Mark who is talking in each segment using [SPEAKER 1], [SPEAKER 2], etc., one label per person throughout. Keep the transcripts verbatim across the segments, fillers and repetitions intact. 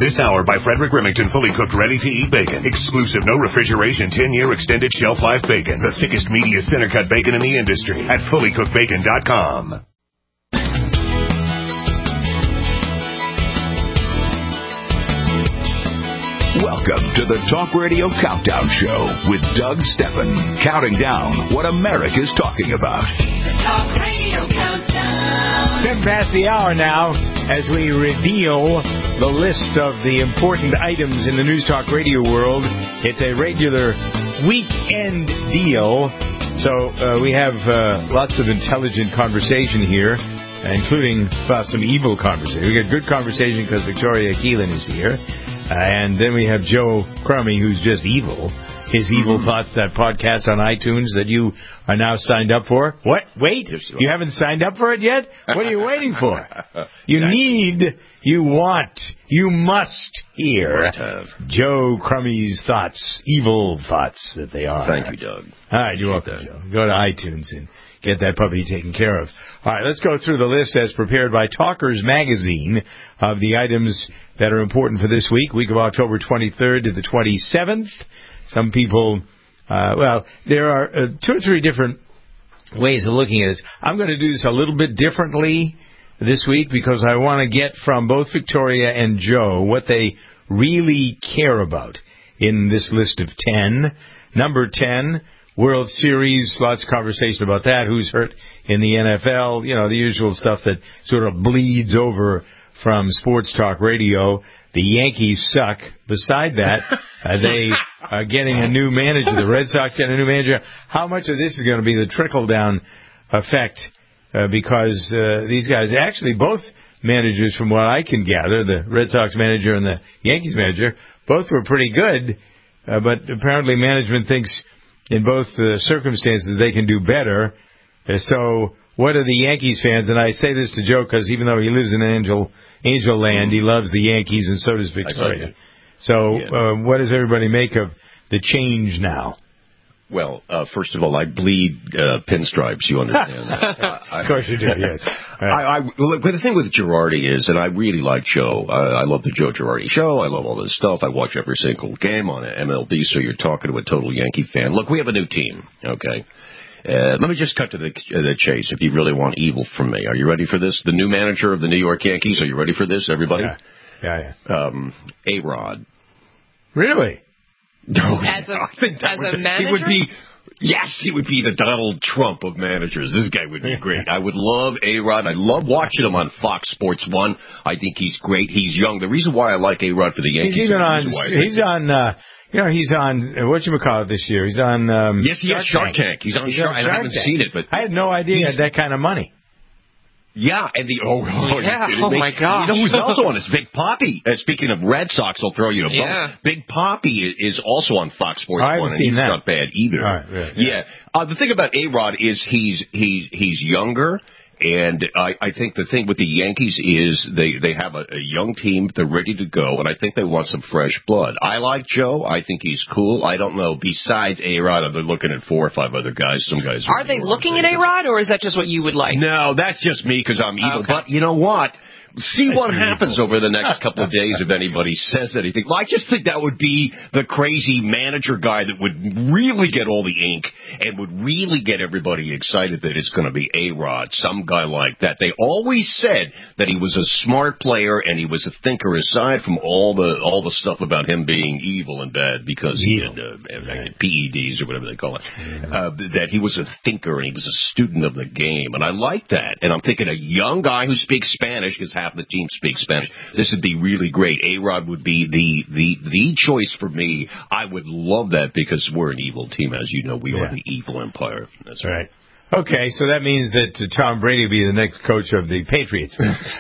[SPEAKER 1] This hour by Frederick Remington, fully cooked, ready-to-eat bacon. Exclusive, no refrigeration, ten-year extended shelf life bacon. The thickest, meatiest, center-cut bacon in the industry at fully cooked bacon dot com.
[SPEAKER 2] Welcome to the Talk Radio Countdown Show with Doug Steppen, counting down what America's talking about.
[SPEAKER 3] The Talk Radio Countdown.
[SPEAKER 4] Seven past the hour now as we reveal the list of the important items in the News Talk Radio world. It's a regular weekend deal, so uh, we have uh, lots of intelligent conversation here, including uh, some evil conversation. We got good conversation because Victoria Keelan is here. Uh, and then we have Joe Crummy, who's just evil. His Evil mm-hmm. Thoughts, that podcast on iTunes that you are now signed up for. What? Wait, you haven't signed up for it yet? What are you waiting for? You exactly. need, you want, you must hear must Joe Crummy's thoughts, evil thoughts that they are.
[SPEAKER 5] Thank you, Doug.
[SPEAKER 4] All right, you're welcome, that. Joe. Go to iTunes and get that puppy taken care of. All right, let's go through the list as prepared by Talkers Magazine of the items that are important for this week, week of October twenty-third to the twenty-seventh. Some people, uh, well, there are uh, two or three different ways of looking at this. I'm going to do this a little bit differently this week because I want to get from both Victoria and Joe what they really care about in this list of ten. Number ten, World Series, lots of conversation about that. Who's hurt in the N F L? You know, the usual stuff that sort of bleeds over from sports talk radio. The Yankees suck. Beside that, uh, they are getting a new manager. The Red Sox get a new manager. How much of this is going to be the trickle-down effect? Uh, because uh, these guys, actually both managers, from what I can gather, the Red Sox manager and the Yankees manager, both were pretty good. Uh, but apparently management thinks in both uh, circumstances they can do better. Uh, so what are the Yankees fans? And I say this to Joe because even though he lives in Angel Angel Land, he loves the Yankees, and so does Victoria. So yeah. uh, what does everybody make of the change now?
[SPEAKER 5] Well, uh, first of all, I bleed uh, pinstripes. You understand that?
[SPEAKER 4] Of course you do, yes.
[SPEAKER 5] I, I, look, but the thing with Girardi is, and I really like Joe. I, I love the Joe Girardi show. I love all this stuff. I watch every single game on M L B, so you're talking to a total Yankee fan. Look, we have a new team, okay? Uh, let me just cut to the, uh, the chase if you really want evil from me. Are you ready for this? The new manager of the New York Yankees. Are you ready for this, everybody?
[SPEAKER 4] Yeah, yeah. yeah.
[SPEAKER 5] Um, A-Rod.
[SPEAKER 4] Really?
[SPEAKER 5] No,
[SPEAKER 6] as a,
[SPEAKER 5] I think that
[SPEAKER 6] as
[SPEAKER 5] would,
[SPEAKER 6] a manager?
[SPEAKER 5] He would be, yes, he would be the Donald Trump of managers. This guy would be great. I would love A-Rod. I love watching him on Fox Sports one. I think he's great. He's young. The reason why I like A-Rod for the Yankees...
[SPEAKER 4] He's even on... He's on... Uh, You know, he's on, whatchamacallit this year. He's on... Um,
[SPEAKER 5] yes, he has Shark Tank. Tank. He's on
[SPEAKER 4] he's
[SPEAKER 5] Shark Tank. I haven't seen it, but...
[SPEAKER 4] I had no idea he had that kind of money.
[SPEAKER 5] Yeah, and the... Oh, oh,
[SPEAKER 6] yeah. oh my gosh.
[SPEAKER 5] You know who's also on this? Big Papi. Uh, speaking of Red Sox, I'll throw you a bone.
[SPEAKER 6] Yeah.
[SPEAKER 5] Big Papi is also on Fox Sports
[SPEAKER 4] oh, I haven't
[SPEAKER 5] one, and
[SPEAKER 4] seen
[SPEAKER 5] he's
[SPEAKER 4] that.
[SPEAKER 5] not bad either.
[SPEAKER 4] All right, right,
[SPEAKER 5] yeah. yeah. Uh, the thing about A-Rod is he's, he's, he's younger... And I, I think the thing with the Yankees is they, they have a, a young team. They're ready to go, and I think they want some fresh blood. I like Joe. I think he's cool. I don't know. Besides A-Rod, they're looking at four or five other guys. Some guys
[SPEAKER 6] are, are they looking at A-Rod, or is that just what you would like?
[SPEAKER 5] No, that's just me because I'm evil.
[SPEAKER 6] Okay.
[SPEAKER 5] But you know what? See what happens over the next couple of days if anybody says anything. Well, I just think that would be the crazy manager guy that would really get all the ink and would really get everybody excited that it's going to be A-Rod, some guy like that. They always said that he was a smart player and he was a thinker, aside from all the all the stuff about him being evil and bad because he had uh, right. P E Ds or whatever they call it, mm-hmm. uh, that he was a thinker and he was a student of the game. And I like that. And I'm thinking a young guy who speaks Spanish, because half the team speaks Spanish. This would be really great. A-Rod would be the, the, the choice for me. I would love that because we're an evil team. As you know, we yeah. are the evil empire. That's right.
[SPEAKER 4] Okay, so that means that uh, Tom Brady will be the next coach of the Patriots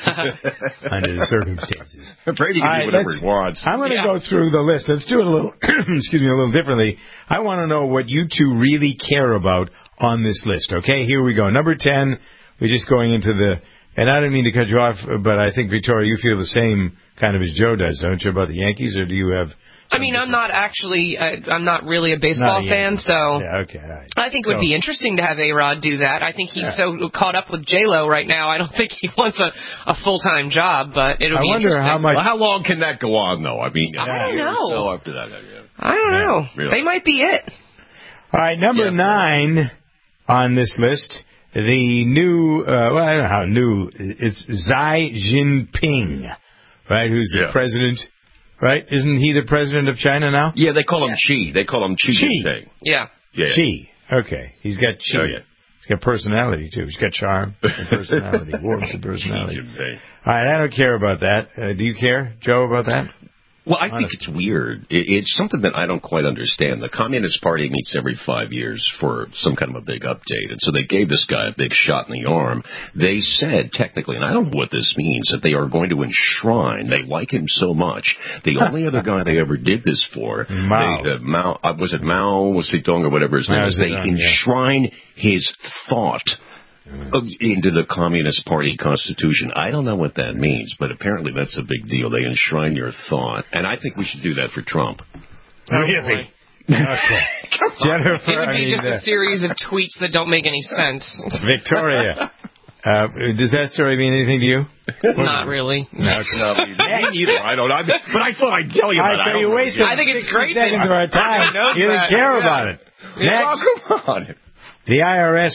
[SPEAKER 4] under the circumstances.
[SPEAKER 5] Brady can
[SPEAKER 4] right,
[SPEAKER 5] do whatever he wants.
[SPEAKER 4] I'm going to
[SPEAKER 6] yeah.
[SPEAKER 4] go through the list. Let's do it a little, excuse me, a little differently. I want to know what you two really care about on this list. Okay, here we go. Number ten, we're just going into the... And I don't mean to cut you off, but I think, Victoria, you feel the same kind of as Joe does, don't you, about the Yankees, or do you have...
[SPEAKER 6] I mean, I'm not actually, uh, I'm not really a baseball
[SPEAKER 4] a
[SPEAKER 6] fan, so
[SPEAKER 4] yeah, okay, all right.
[SPEAKER 6] I think it would
[SPEAKER 4] So-
[SPEAKER 6] be interesting to have A-Rod do that. I think he's
[SPEAKER 4] Yeah.
[SPEAKER 6] so caught up with J-Lo right now, I don't think he wants a, a full-time job, but it'll
[SPEAKER 4] I
[SPEAKER 6] be
[SPEAKER 4] wonder
[SPEAKER 6] interesting.
[SPEAKER 4] how much...
[SPEAKER 5] Well, how long can that go on, though? I mean,
[SPEAKER 6] I don't
[SPEAKER 5] years or
[SPEAKER 6] know.
[SPEAKER 5] So after that, yeah.
[SPEAKER 6] I don't
[SPEAKER 4] Yeah,
[SPEAKER 6] know.
[SPEAKER 5] really.
[SPEAKER 6] They might be it.
[SPEAKER 4] All right, number
[SPEAKER 5] Yeah.
[SPEAKER 4] nine on this list, the new, uh, well, I don't know how new, it's Xi Jinping, right, who's the
[SPEAKER 5] Yeah.
[SPEAKER 4] president, right? Isn't he the president of China now?
[SPEAKER 5] Yeah, they call him Chi. They call him Chi.
[SPEAKER 4] Chi.
[SPEAKER 5] Jinping.
[SPEAKER 6] Yeah.
[SPEAKER 5] Yeah.
[SPEAKER 4] Xi. Okay. He's got chi.
[SPEAKER 5] Oh, yeah.
[SPEAKER 4] He's got personality, too. He's got charm and personality. Warmth and personality.
[SPEAKER 5] Xi Jinping.
[SPEAKER 4] All right, I don't care about that. Uh, do you care, Joe, about that?
[SPEAKER 5] Well, I think
[SPEAKER 4] Honestly.
[SPEAKER 5] it's weird. It, it's something that I don't quite understand. The Communist Party meets every five years for some kind of a big update, and so they gave this guy a big shot in the arm. They said, technically, and I don't know what this means, that they are going to enshrine. They like him so much. The only other guy they ever did this for,
[SPEAKER 4] Mao.
[SPEAKER 5] They, uh, Mao uh, was it Mao Zedong or whatever his name
[SPEAKER 4] Mao
[SPEAKER 5] was? They
[SPEAKER 4] Zedong, yeah.
[SPEAKER 5] enshrine his thought uh, into the Communist Party Constitution. I don't know what that means, but apparently that's a big deal. They enshrine your thought, and I think we should do that for Trump.
[SPEAKER 4] Really? Okay. Jennifer,
[SPEAKER 6] It would
[SPEAKER 4] I
[SPEAKER 6] be
[SPEAKER 4] mean,
[SPEAKER 6] just
[SPEAKER 4] uh,
[SPEAKER 6] a series of tweets that don't make any sense.
[SPEAKER 4] Victoria. Uh, does that story mean anything to you?
[SPEAKER 6] Not really.
[SPEAKER 5] No, no, me neither. I don't. I, but I thought I'd tell you
[SPEAKER 4] All
[SPEAKER 5] about
[SPEAKER 4] right,
[SPEAKER 5] it.
[SPEAKER 4] so you
[SPEAKER 5] don't
[SPEAKER 4] wasted
[SPEAKER 6] I think it's
[SPEAKER 4] sixty
[SPEAKER 6] great
[SPEAKER 4] seconds
[SPEAKER 6] that-
[SPEAKER 4] of our time.
[SPEAKER 6] knows
[SPEAKER 4] You didn't
[SPEAKER 6] that.
[SPEAKER 4] care
[SPEAKER 6] Yeah.
[SPEAKER 4] about it. Next,
[SPEAKER 5] Oh, come on.
[SPEAKER 4] the I R S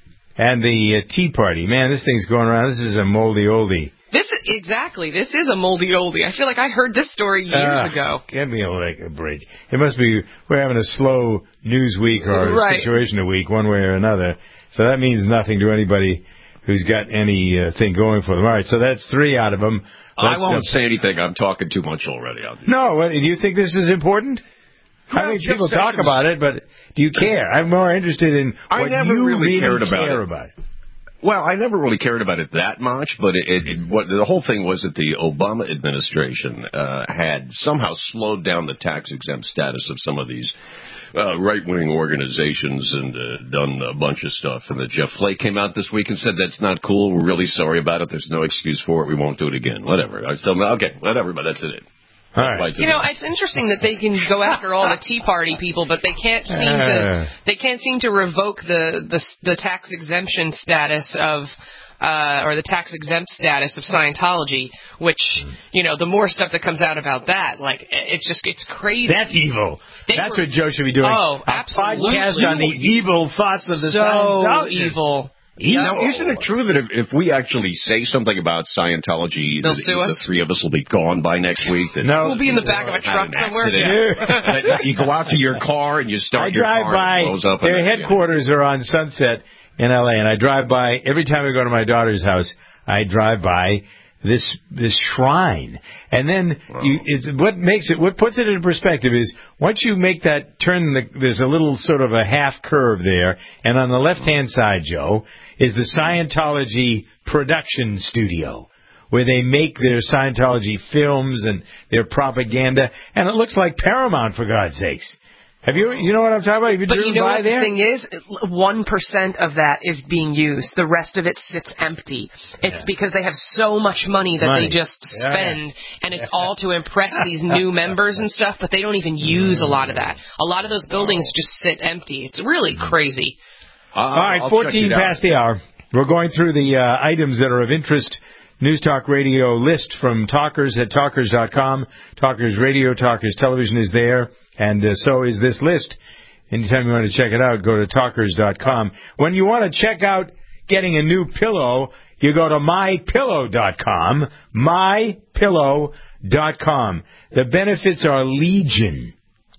[SPEAKER 4] and the uh, Tea Party. Man, this thing's going around. This is a moldy oldie.
[SPEAKER 6] This is, exactly. This is a moldy oldie. I feel like I heard this story years
[SPEAKER 4] Ah,
[SPEAKER 6] ago.
[SPEAKER 4] Give me a, like, a break. It must be we're having a slow news week or
[SPEAKER 6] Right.
[SPEAKER 4] situation a week, one way or another. So that means nothing to anybody who's got any uh, thing going for them. All right, so that's three out of them.
[SPEAKER 5] I
[SPEAKER 4] Let's,
[SPEAKER 5] won't
[SPEAKER 4] uh,
[SPEAKER 5] say anything. I'm talking too much already. I'll do
[SPEAKER 4] No, what, do you think this is important? I
[SPEAKER 5] Well,
[SPEAKER 4] think
[SPEAKER 5] Jeff
[SPEAKER 4] people talk
[SPEAKER 5] Sessions-
[SPEAKER 4] about it, but do you care? I'm more interested in
[SPEAKER 5] I
[SPEAKER 4] what
[SPEAKER 5] never
[SPEAKER 4] you
[SPEAKER 5] really cared about
[SPEAKER 4] care
[SPEAKER 5] it.
[SPEAKER 4] about it.
[SPEAKER 5] Well, I never really cared about it that much, but it, it, it, what the whole thing was that the Obama administration uh, had somehow slowed down the tax exempt status of some of these uh, right-wing organizations and uh, done a bunch of stuff. And that Jeff Flake came out this week and said that's not cool. We're really sorry about it. There's no excuse for it. We won't do it again. Whatever. I said, okay, whatever, but that's it.
[SPEAKER 4] All right.
[SPEAKER 6] You know, it's interesting that they can go after all the Tea Party people, but they can't seem
[SPEAKER 4] Uh.
[SPEAKER 6] to they can't seem to revoke the the, the tax exemption status of uh, or the tax exempt status of Scientology. Which, you know, the more stuff that comes out about that, like it's just it's crazy.
[SPEAKER 4] That's evil.
[SPEAKER 6] They
[SPEAKER 4] That's
[SPEAKER 6] were-
[SPEAKER 4] what Joe should be doing.
[SPEAKER 6] Oh,
[SPEAKER 4] a
[SPEAKER 6] absolutely.
[SPEAKER 4] podcast on the evil thoughts of the
[SPEAKER 6] so
[SPEAKER 4] Scientologists.
[SPEAKER 6] evil.
[SPEAKER 5] Now, isn't it true that if, if we actually say something about Scientology,
[SPEAKER 6] They'll
[SPEAKER 5] that
[SPEAKER 6] sue
[SPEAKER 5] the
[SPEAKER 6] us?
[SPEAKER 5] three of us will be gone by next week? That
[SPEAKER 4] No.
[SPEAKER 6] We'll be in the back of a
[SPEAKER 5] had
[SPEAKER 6] truck
[SPEAKER 5] an
[SPEAKER 6] somewhere.
[SPEAKER 5] accident, that you go out to your car and you start
[SPEAKER 4] I
[SPEAKER 5] your
[SPEAKER 4] drive
[SPEAKER 5] car
[SPEAKER 4] by,
[SPEAKER 5] and it blows up.
[SPEAKER 4] their
[SPEAKER 5] and-
[SPEAKER 4] headquarters are on Sunset in L A, and I drive by, every time I go to my daughter's house, I drive by this this shrine. And then you, it's, what makes it, what puts it in perspective is, once you make that turn, the, there's a little sort of a half curve there, and on the left-hand side, Joe, is the Scientology production studio, where they make their Scientology films and their propaganda, and it looks like Paramount, for God's sakes. Have you, you know what I'm talking about? Have you
[SPEAKER 6] But
[SPEAKER 4] driven
[SPEAKER 6] you know
[SPEAKER 4] by
[SPEAKER 6] what
[SPEAKER 4] there?
[SPEAKER 6] the thing is? One percent of that is being used. The rest of it sits empty. It's
[SPEAKER 4] Yeah.
[SPEAKER 6] because they have so much money that
[SPEAKER 4] Money.
[SPEAKER 6] they just
[SPEAKER 4] Yeah,
[SPEAKER 6] spend, and it's all to impress these new members and stuff, but they don't even use a lot of that. A lot of those buildings just sit empty. It's really crazy.
[SPEAKER 5] I'll-
[SPEAKER 4] All right,
[SPEAKER 5] I'll check
[SPEAKER 4] fourteen
[SPEAKER 5] it out.
[SPEAKER 4] past the hour. We're going through the uh, items that are of interest. News Talk Radio list from Talkers at Talkers dot com. Talkers Radio, Talkers Television is there, and uh, so is this list. Anytime you want to check it out, go to Talkers dot com. When you want to check out getting a new pillow, you go to My Pillow dot com. My Pillow dot com. The benefits are legion.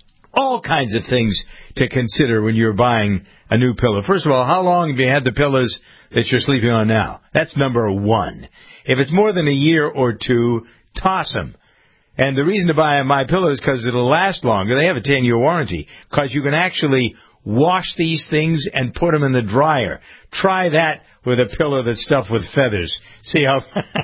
[SPEAKER 4] All kinds of things to consider when you're buying a new pillow. First of all, how long have you had the pillows that you're sleeping on now? That's number one. If it's more than a year or two, toss them. And the reason to buy a My Pillow is because it'll last longer. They have a ten-year warranty, because you can actually wash these things and put them in the dryer. Try that with a pillow that's stuffed with feathers. See how,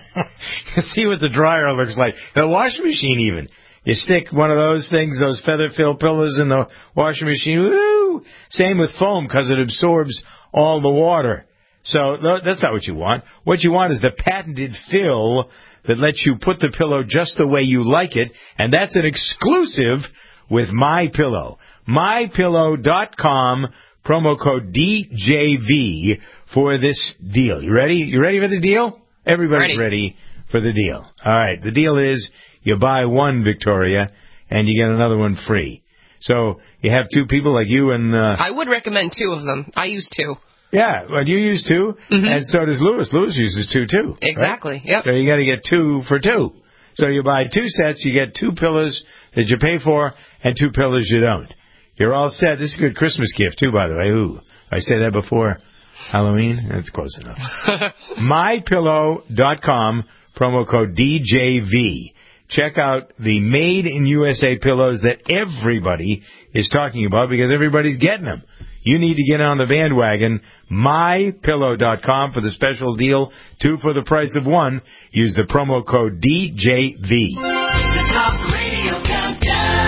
[SPEAKER 4] see what the dryer looks like. The washing machine even. You stick one of those things, those feather-filled pillows in the washing machine. Woo! Same with foam, because it absorbs all the water. So no, that's not what you want. What you want is the patented fill that lets you put the pillow just the way you like it, and that's an exclusive with MyPillow. My Pillow dot com, promo code D J V for this deal. You ready? You ready for the deal? Everybody's ready. ready for the deal. All right. The deal is you buy one, Victoria, and you get another one free. So you have two people like you and... Uh,
[SPEAKER 6] I would recommend two of them. I use two.
[SPEAKER 4] Yeah, well, you use two, mm-hmm. and so does Lewis. Lewis uses two, too.
[SPEAKER 6] Exactly,
[SPEAKER 4] right?
[SPEAKER 6] yep.
[SPEAKER 4] So you got to get two for two. So you buy two sets, you get two pillows that you pay for, and two pillows you don't. You're all set. This is a good Christmas gift, too, by the way. Ooh, I said that before Halloween? That's close enough. My Pillow dot com, promo code D J V. Check out the Made in U S A pillows that everybody is talking about because everybody's getting them. You need to get on the bandwagon. My Pillow dot com for the special deal. Two for the price of one. Use the promo code D J V.
[SPEAKER 3] The Talk Radio Countdown.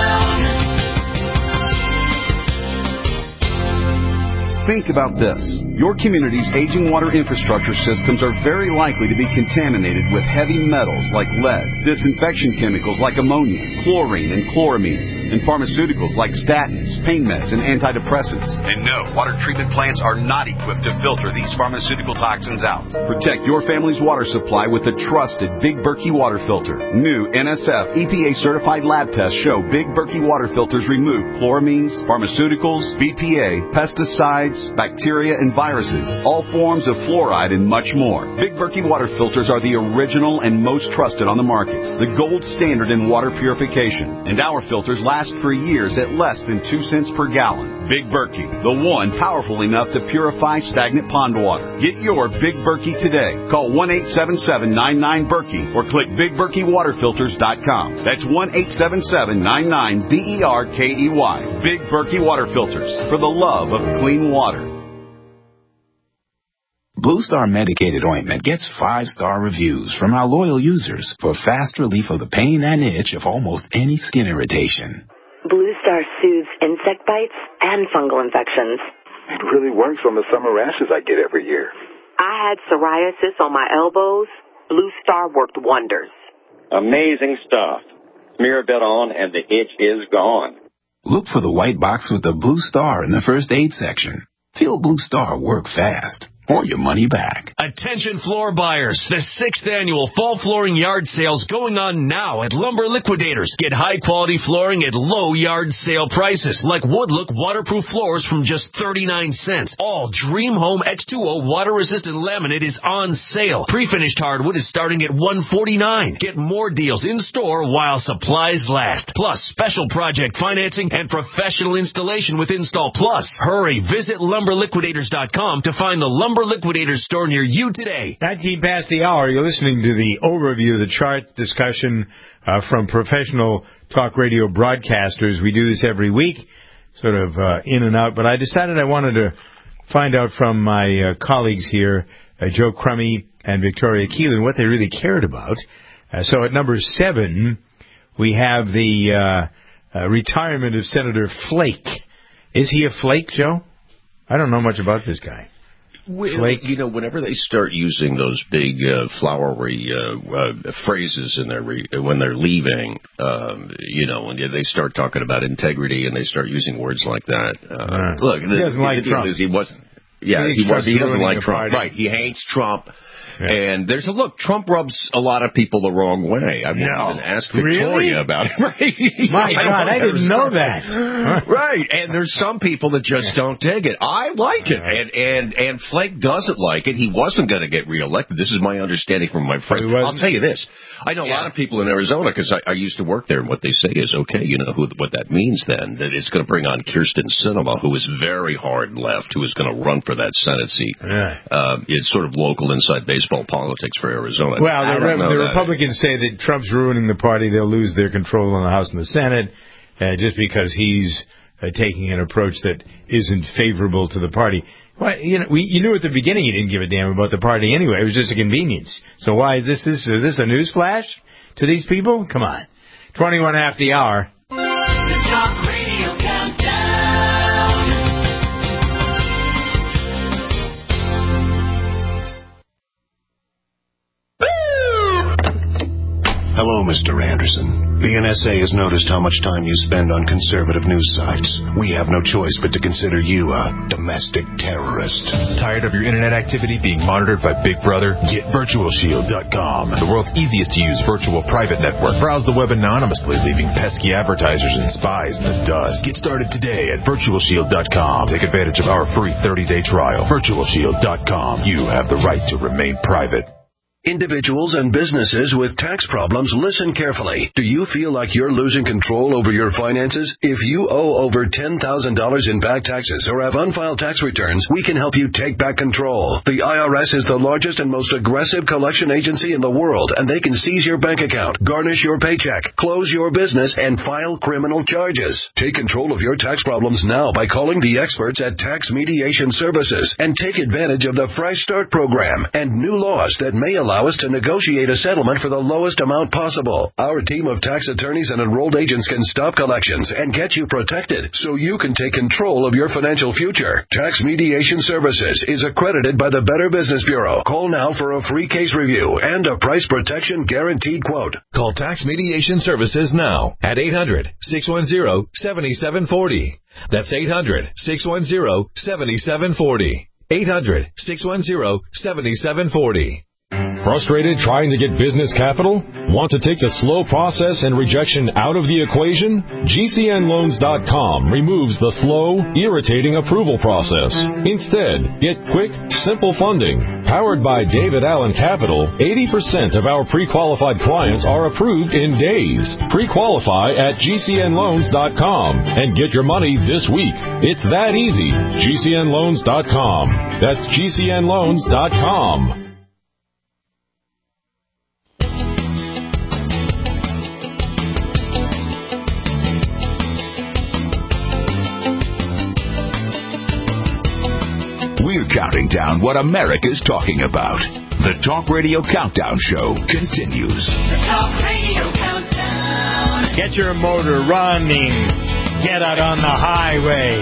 [SPEAKER 7] Think about this. Your community's aging water infrastructure systems are very likely to be contaminated with heavy metals like lead, disinfection chemicals like ammonia, chlorine and chloramines, and pharmaceuticals like statins, pain meds, and antidepressants. And no, water treatment plants are not equipped to filter these pharmaceutical toxins out. Protect your family's water supply with the trusted Big Berkey water filter. New N S F E P A certified lab tests show Big Berkey water filters remove chloramines, pharmaceuticals, B P A, pesticides, bacteria, and viruses, all forms of fluoride, and much more. Big Berkey water filters are the original and most trusted on the market, the gold standard in water purification, and our filters last for years at less than two cents per gallon. Big Berkey, the one powerful enough to purify stagnant pond water. Get your Big Berkey today. Call one eight seven seven, nine nine, Berkey or click big berkey water filters dot com. That's one eight seven seven, nine nine, B E R K E Y. Big Berkey Water Filters, for the love of clean water.
[SPEAKER 8] Blue Star Medicated Ointment gets five-star reviews from our loyal users for fast relief of the pain and itch of almost any skin irritation.
[SPEAKER 9] Blue Star soothes insect bites and fungal infections.
[SPEAKER 10] It really works on the summer rashes I get every year.
[SPEAKER 11] I had psoriasis on my elbows. Blue Star worked wonders.
[SPEAKER 12] Amazing stuff. Smear a bit on and the itch is gone.
[SPEAKER 8] Look for the white box with the Blue Star in the first aid section. Feel Blue Star work fast, or your money back.
[SPEAKER 13] Attention floor buyers. The sixth annual Fall Flooring Yard Sale's going on now at Lumber Liquidators. Get high-quality flooring at low yard sale prices, like Woodlook waterproof floors from just thirty-nine cents. All Dream Home X two O water-resistant laminate is on sale. Pre-finished hardwood is starting at one forty-nine. Get more deals in-store while supplies last. Plus, special project financing and professional installation with Install Plus. Hurry, visit lumber liquidators dot com to find the Lumber Liquidators store near you today.
[SPEAKER 4] nineteen past the hour. You're listening to the overview, the chart discussion uh, from professional talk radio broadcasters. We do this every week, sort of uh, in and out. But I decided I wanted to find out from my uh, colleagues here, uh, Joe Crummy and Victoria Keelan, what they really cared about. Uh, so at number seven, we have the uh, uh, retirement of Senator Flake. Is he a flake, Joe? I don't know much about this guy.
[SPEAKER 5] Well, you know, whenever they start using those big uh, flowery uh, uh, phrases in their re- when they're leaving, um, you know, when they start talking about integrity and they start using words like that. Uh,
[SPEAKER 4] right.
[SPEAKER 5] Look,
[SPEAKER 4] he
[SPEAKER 5] the,
[SPEAKER 4] doesn't
[SPEAKER 5] the,
[SPEAKER 4] like
[SPEAKER 5] the
[SPEAKER 4] Trump.
[SPEAKER 5] Is he wasn't. Yeah, he, he was. He doesn't like Trump. Party. Right. He hates Trump. Yeah. And there's a look. Trump rubs a lot of people the wrong way. I won't
[SPEAKER 4] no.
[SPEAKER 5] even ask Victoria
[SPEAKER 4] really?
[SPEAKER 5] about it. Right?
[SPEAKER 4] My I God, I didn't know that.
[SPEAKER 5] Right. And there's some people that just don't dig it. I like it, and and and Flake doesn't like it. He wasn't going to get reelected. This is my understanding from my friends. I'll tell you this. I know yeah. a lot of people in Arizona because I, I used to work there, and what they say is, okay, you know who, what that means then, that it's going to bring on Kirsten Sinema, who is very hard left, who is going to run for that Senate seat.
[SPEAKER 4] Yeah.
[SPEAKER 5] Um, it's sort of local inside baseball politics for Arizona.
[SPEAKER 4] Well,
[SPEAKER 5] I
[SPEAKER 4] the,
[SPEAKER 5] don't know
[SPEAKER 4] the
[SPEAKER 5] that.
[SPEAKER 4] Republicans say that Trump's ruining the party. They'll lose their control in the House and the Senate uh, just because he's uh, taking an approach that isn't favorable to the party. Well, you know, we, you knew at the beginning you didn't give a damn about the party anyway. It was just a convenience. So why is this? Is, is this a news flash to these people? Come on. twenty-one after the hour.
[SPEAKER 3] The Talk Radio Countdown.
[SPEAKER 1] Hello, Mister Anderson. The N S A has noticed how much time you spend on conservative news sites. We have no choice but to consider you a domestic terrorist.
[SPEAKER 14] Tired of your internet activity being monitored by Big Brother? Get Virtual Shield dot com, the world's easiest to use virtual private network. Browse the web anonymously, leaving pesky advertisers and spies in the dust. Get started today at Virtual Shield dot com. Take advantage of our free thirty-day trial. Virtual Shield dot com. You have the right to remain private.
[SPEAKER 15] Individuals and businesses with tax problems, listen carefully. Do you feel like you're losing control over your finances? If you owe over ten thousand dollars in back taxes or have unfiled tax returns, we can help you take back control. The I R S is the largest and most aggressive collection agency in the world, and they can seize your bank account, garnish your paycheck, close your business, and file criminal charges. Take control of your tax problems now by calling the experts at Tax Mediation Services and take advantage of the Fresh Start program and new laws that may allow us to negotiate a settlement for the lowest amount possible. Our team of tax attorneys and enrolled agents can stop collections and get you protected so you can take control of your financial future. Tax Mediation Services is accredited by the Better Business Bureau. Call now for a free case review and a price protection guaranteed quote.
[SPEAKER 16] Call Tax Mediation Services now at eight hundred, six one zero, seven seven four zero. That's eight hundred, six one zero, seven seven four zero. eight hundred, six one zero, seven seven four zero.
[SPEAKER 17] Frustrated trying to get business capital? Want to take the slow process and rejection out of the equation? G C N Loans dot com removes the slow, irritating approval process. Instead, get quick, simple funding. Powered by David Allen Capital, eighty percent of our pre-qualified clients are approved in days. Pre-qualify at G C N Loans dot com and get your money this week. It's that easy. G C N Loans dot com. That's G C N Loans dot com.
[SPEAKER 2] We're counting down what America's talking about. The Talk Radio Countdown Show continues.
[SPEAKER 3] The Talk Radio Countdown.
[SPEAKER 4] Get your motor running. Get out on the highway.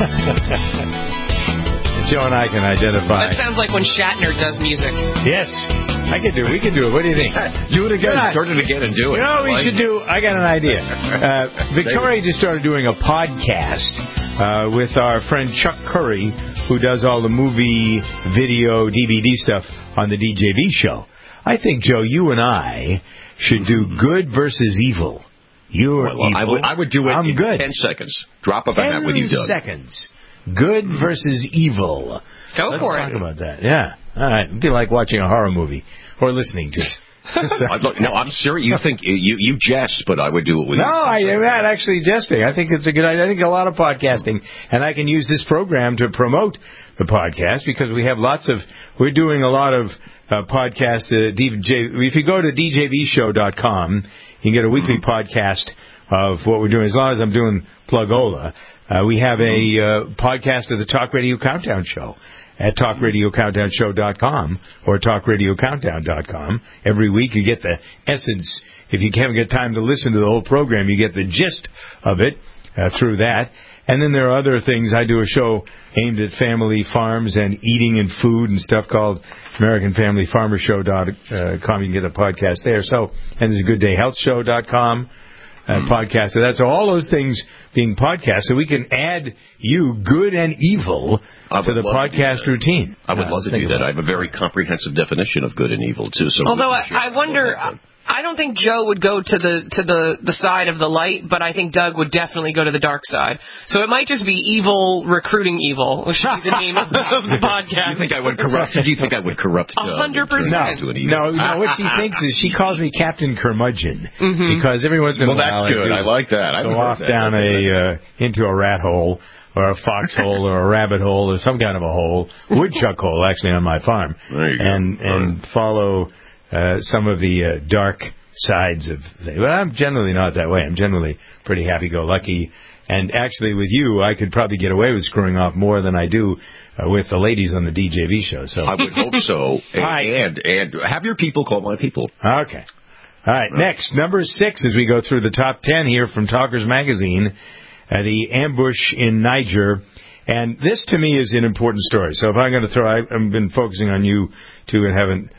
[SPEAKER 4] Joe and I can identify.
[SPEAKER 6] That sounds like when Shatner does music.
[SPEAKER 4] Yes. I can do it. We can do it. What do you think?
[SPEAKER 5] Do it again. Start it again and do it.
[SPEAKER 4] You know what we
[SPEAKER 5] like
[SPEAKER 4] should do? I got an idea. Uh, Victoria just started doing a podcast uh, with our friend Chuck Curry, who does all the movie, video, D V D stuff on the D J V show. I think, Joe, you and I should do good versus evil. You're
[SPEAKER 5] well, well,
[SPEAKER 4] evil.
[SPEAKER 5] I would, I would do it
[SPEAKER 4] I'm
[SPEAKER 5] in
[SPEAKER 4] good.
[SPEAKER 5] ten seconds. Drop of a hat with you, Doug.
[SPEAKER 4] seconds. Good versus evil.
[SPEAKER 6] Go
[SPEAKER 4] Let's
[SPEAKER 6] for
[SPEAKER 4] talk
[SPEAKER 6] it.
[SPEAKER 4] about that. Yeah. All right. It'd be like watching a horror movie or listening to it.
[SPEAKER 5] I'd look, no, I'm serious. You think you you jest, but I would do it with
[SPEAKER 4] no,
[SPEAKER 5] you.
[SPEAKER 4] No, I am not actually jesting. I think it's a good idea. I think a lot of podcasting, and I can use this program to promote the podcast because we have lots of. We're doing a lot of uh, podcasts. Uh, D J, if you go to D J V show dot com, you can get a weekly podcast of what we're doing. As long as I'm doing Plugola, uh, we have a uh, podcast of the Talk Radio Countdown Show at talk radio countdown show dot com or talk radio countdown dot com. Every week you get the essence. If you haven't got time to listen to the whole program, you get the gist of it uh, through that. And then there are other things. I do a show aimed at family farms and eating and food and stuff called American Family Farmer Show dot com. You can get a podcast there. So, and there's a good day health show dot com. Uh, podcast. So that's all those things being podcast. So we can add you, good and evil, to the podcast
[SPEAKER 5] to
[SPEAKER 4] routine.
[SPEAKER 5] I would
[SPEAKER 4] uh,
[SPEAKER 5] love to do that. I have a very comprehensive definition of good and evil, too. So
[SPEAKER 6] Although I, I wonder, I don't think Joe would go to the to the, the side of the light, but I think Doug would definitely go to the dark side. So it might just be evil recruiting evil, which should be the name of the, of the podcast.
[SPEAKER 5] You think I would corrupt? Do you think I would corrupt?
[SPEAKER 6] A hundred percent.
[SPEAKER 4] No, no. What she thinks is she calls me Captain Curmudgeon mm-hmm. because every once in a
[SPEAKER 5] well,
[SPEAKER 4] while,
[SPEAKER 5] that's good. I, I like that. I
[SPEAKER 4] go off
[SPEAKER 5] that.
[SPEAKER 4] down
[SPEAKER 5] that's
[SPEAKER 4] a uh, into a rat hole. Or a foxhole, or a rabbit hole, or some kind of a hole, woodchuck hole, actually, on my farm, and and right. follow uh, some of the uh, dark sides of things. But I'm generally not that way. I'm generally pretty happy-go-lucky. And actually, with you, I could probably get away with screwing off more than I do uh, with the ladies on the D J V show. So
[SPEAKER 5] I would hope so. And, and and have your people call my people.
[SPEAKER 4] Okay. All right. right. Next, number six, as we go through the top ten here from Talkers Magazine. Uh, the ambush in Niger. And this, to me, is an important story. So if I'm going to throw, I, I've been focusing on you, too, and haven't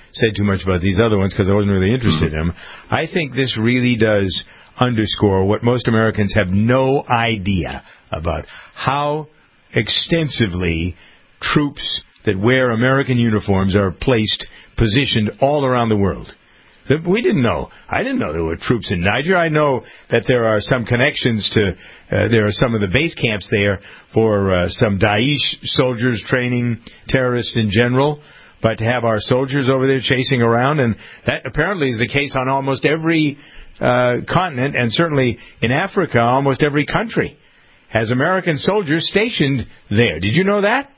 [SPEAKER 4] said too much about these other ones because I wasn't really interested in them. I think this really does underscore what most Americans have no idea about, how extensively troops that wear American uniforms are placed, positioned all around the world. We didn't know. I didn't know there were troops in Niger. I know that there are some connections to, uh, there are some of the base camps there for uh, some Daesh soldiers training terrorists in general. But to have our soldiers over there chasing around, and that apparently is the case on almost every uh, continent, and certainly in Africa, almost every country has American soldiers stationed there. Did you know that?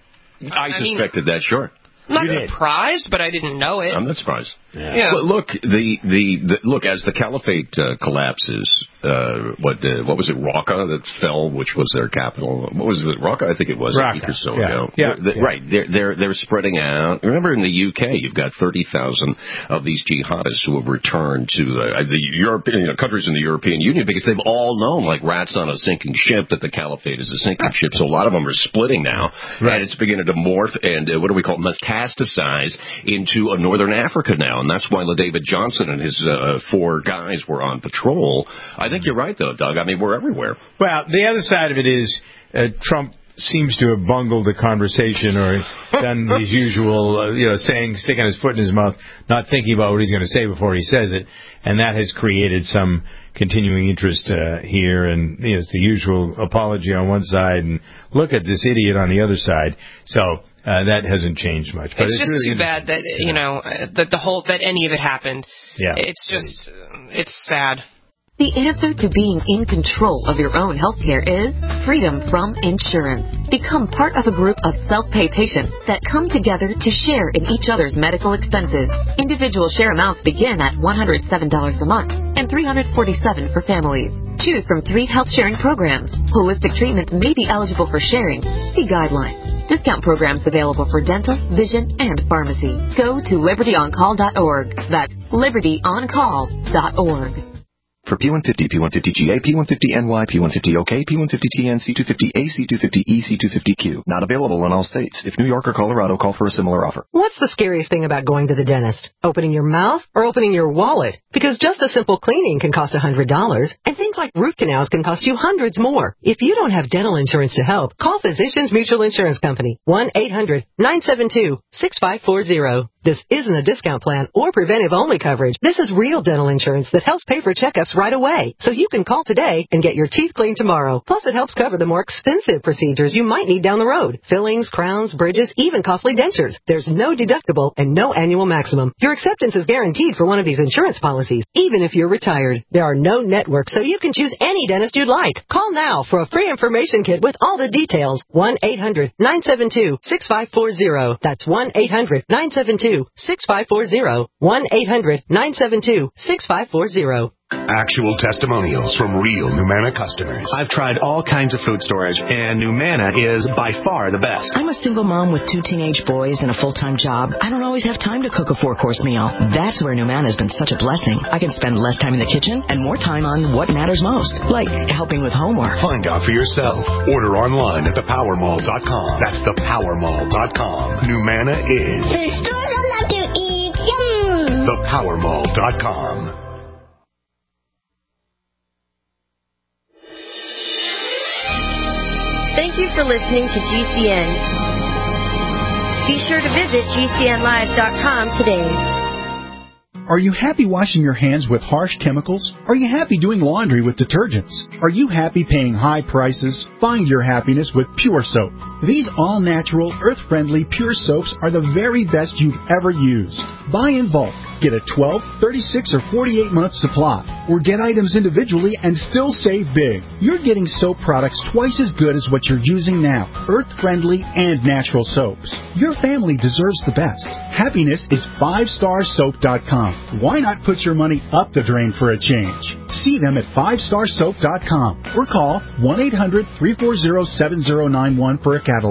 [SPEAKER 5] I, I suspected mean, that, sure.
[SPEAKER 6] I'm not surprised, but I didn't know it.
[SPEAKER 5] I'm not surprised.
[SPEAKER 6] Yeah. yeah.
[SPEAKER 5] Well, look, the, the, the look as the caliphate uh, collapses. Uh, what uh, what was it? Raqqa that fell, which was their capital. What was it? Raqqa, I think it was
[SPEAKER 4] Raqqa.
[SPEAKER 5] a week or so
[SPEAKER 4] yeah.
[SPEAKER 5] ago.
[SPEAKER 4] Yeah.
[SPEAKER 5] They're,
[SPEAKER 4] yeah.
[SPEAKER 5] Right. They're they're they're spreading out. Remember, in the U K, you've got thirty thousand of these jihadists who have returned to uh, the European you know, countries in the European Union because they've all known, like rats on a sinking ship, that the caliphate is a sinking ship. So a lot of them are splitting now, right. and it's beginning to morph and uh, what do we call it, metastasize into a northern Africa now, and that's why LaDavid Johnson and his uh, four guys were on patrol. I think you're right, though, Doug. I mean, we're everywhere.
[SPEAKER 4] Well, the other side of it is uh, Trump seems to have bungled the conversation or done his usual, uh, you know, saying, sticking his foot in his mouth, not thinking about what he's going to say before he says it, and that has created some continuing interest uh, here, and you know, it's the usual apology on one side and look at this idiot on the other side. So uh, that hasn't changed much. But
[SPEAKER 6] it's,
[SPEAKER 4] it's
[SPEAKER 6] just
[SPEAKER 4] really
[SPEAKER 6] too bad that you know that the whole that any of it happened.
[SPEAKER 4] Yeah,
[SPEAKER 6] it's just it's sad.
[SPEAKER 11] The answer to being in control of your own healthcare is freedom from insurance. Become part of a group of self-pay patients that come together to share in each other's medical expenses. Individual share amounts begin at one hundred seven dollars a month and three hundred forty-seven dollars for families. Choose from three health sharing programs. Holistic treatments may be eligible for sharing. See guidelines. Discount programs available for dental, vision, and pharmacy. Go to liberty on call dot org. That's liberty on call dot org.
[SPEAKER 18] For P one fifty, P one fifty G A, P one fifty N Y, P one fifty O K, P one fifty T N, C two fifty A, C two fifty E, C two fifty Q. Not available in all states. If New York or Colorado, call for a similar offer.
[SPEAKER 19] What's the scariest thing about going to the dentist? Opening your mouth or opening your wallet? Because just a simple cleaning can cost one hundred dollars, and things like root canals can cost you hundreds more. If you don't have dental insurance to help, call Physicians Mutual Insurance Company, one eight hundred nine seven two six five four zero. This isn't a discount plan or preventive-only coverage. This is real dental insurance that helps pay for checkups right away. So you can call today and get your teeth cleaned tomorrow. Plus, it helps cover the more expensive procedures you might need down the road. Fillings, crowns, bridges, even costly dentures. There's no deductible and no annual maximum. Your acceptance is guaranteed for one of these insurance policies, even if you're retired. There are no networks, so you can choose any dentist you'd like. Call now for a free information kit with all the details. one eight hundred nine seven two six five four zero. That's one eight hundred nine seven two six five four zero. one eight hundred nine seven two six five four zero.
[SPEAKER 1] Actual testimonials from real Numanna customers.
[SPEAKER 20] I've tried all kinds of food storage, and Numanna is by far the best.
[SPEAKER 21] I'm a single mom with two teenage boys and a full-time job. I don't always have time to cook a four-course meal. That's where Numanna has been such a blessing. I can spend less time in the kitchen and more time on what matters most, like helping with homework.
[SPEAKER 1] Find out for yourself. Order online at the power mall dot com. That's the power mall dot com. Numanna is
[SPEAKER 3] the store I love to eat. Yum!
[SPEAKER 1] the power mall dot com.
[SPEAKER 22] Thank you for listening to G C N. Be sure to visit G C N live dot com today.
[SPEAKER 23] Are you happy washing your hands with harsh chemicals? Are you happy doing laundry with detergents? Are you happy paying high prices? Find your happiness with Pure Soap. These all-natural, earth-friendly Pure Soaps are the very best you've ever used. Buy in bulk. Get a twelve, thirty-six, or forty-eight month supply. Or get items individually and still save big. You're getting soap products twice as good as what you're using now. Earth-friendly and natural soaps. Your family deserves the best. Happiness is five star soap dot com. Why not put your money up the drain for a change? See them at five star soap dot com or call one eight hundred three four zero seven zero nine one for a catalog.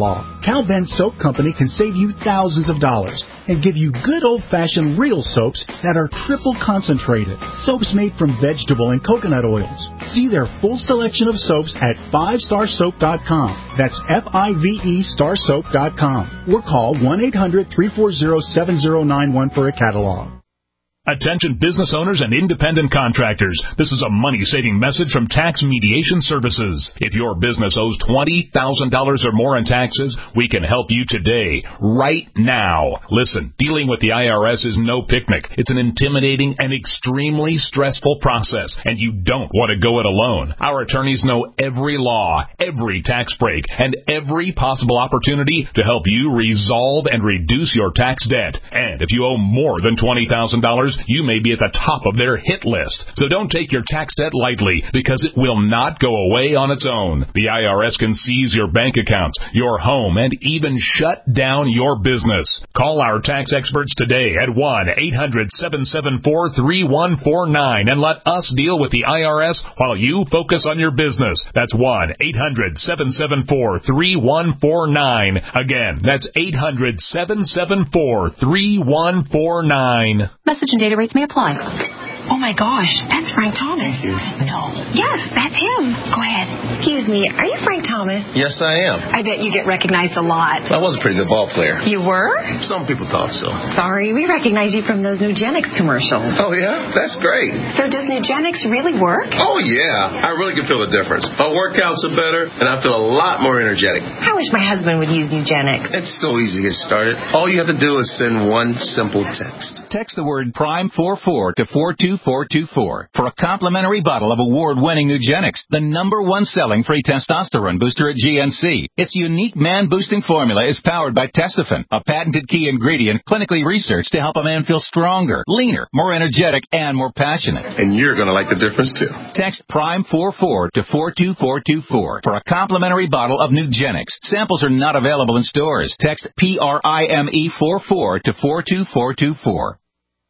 [SPEAKER 23] Cal Ben Soap Company can save you thousands of dollars and give you good old-fashioned real soaps that are triple concentrated. Soaps made from vegetable and coconut oils. See their full selection of soaps at five star soap dot com. That's F I V E star soap dot com. Or call one eight hundred, three four zero, seven zero nine one for a catalog.
[SPEAKER 7] Attention business owners and independent contractors. This is a money-saving message from Tax Mediation Services. If your business owes twenty thousand dollars or more in taxes, we can help you today, right now. Listen, dealing with the I R S is no picnic. It's an intimidating and extremely stressful process, and you don't want to go it alone. Our attorneys know every law, every tax break, and every possible opportunity to help you resolve and reduce your tax debt. And if you owe more than twenty thousand dollars, you may be at the top of their hit list. So don't take your tax debt lightly, because it will not go away on its own. The I R S can seize your bank accounts, your home, and even shut down your business. Call our tax experts today at one eight hundred, seven seven four, three one four nine and let us deal with the I R S while you focus on your business. That's one eight hundred, seven seven four, three one four nine. Again, that's eight hundred, seven seven four, three one four nine.
[SPEAKER 9] Message and data rates may apply. Oh, my gosh, that's Frank Thomas. No. Yes, that's him. Go ahead. Excuse me, are you Frank Thomas?
[SPEAKER 10] Yes, I am.
[SPEAKER 9] I bet you get recognized a lot.
[SPEAKER 10] I was a pretty good ball player.
[SPEAKER 9] You were?
[SPEAKER 10] Some people thought so.
[SPEAKER 9] Sorry, we recognize you from those Nugenix commercials.
[SPEAKER 10] Oh, yeah? That's great.
[SPEAKER 9] So does Nugenix really work?
[SPEAKER 10] Oh, yeah. I really can feel the difference. My workouts are better, and I feel a lot more energetic.
[SPEAKER 9] I wish my husband would use Nugenix.
[SPEAKER 10] It's so easy to get started. All you have to do is send one simple text.
[SPEAKER 24] Text the word Prime forty-four to four two four two four for a complimentary bottle of award-winning Nugenix, the number one selling free testosterone booster at G N C. Its unique man-boosting formula is powered by Testofen, a patented key ingredient clinically researched to help a man feel stronger, leaner, more energetic, and more passionate.
[SPEAKER 10] And you're going to like the difference, too.
[SPEAKER 24] Text Prime forty-four to four two four two four for a complimentary bottle of Nugenix. Samples are not available in stores. Text P R I M E forty-four to four two four two four.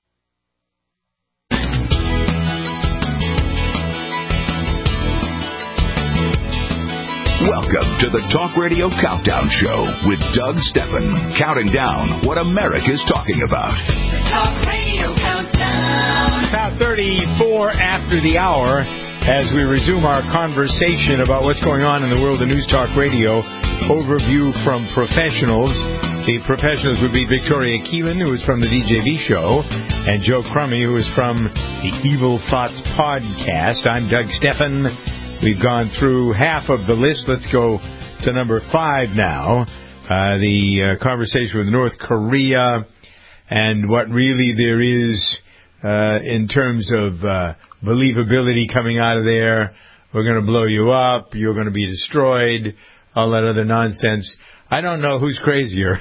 [SPEAKER 2] Welcome to the Talk Radio Countdown Show with Doug Steffen, counting down what America's talking about.
[SPEAKER 25] Talk Radio Countdown.
[SPEAKER 4] About thirty-four after the hour, as we resume our conversation about what's going on in the world of News Talk Radio. Overview from professionals. The professionals would be Victoria Keelan, who is from the D J V show, and Joe Crummy, who is from the Evil Thoughts podcast. I'm Doug Steffen. We've gone through half of the list. Let's go to number five now. Uh, the uh, conversation with North Korea and what really there is uh, in terms of uh, believability coming out of there. We're going to blow you up. You're going to be destroyed. All that other nonsense. I don't know who's crazier.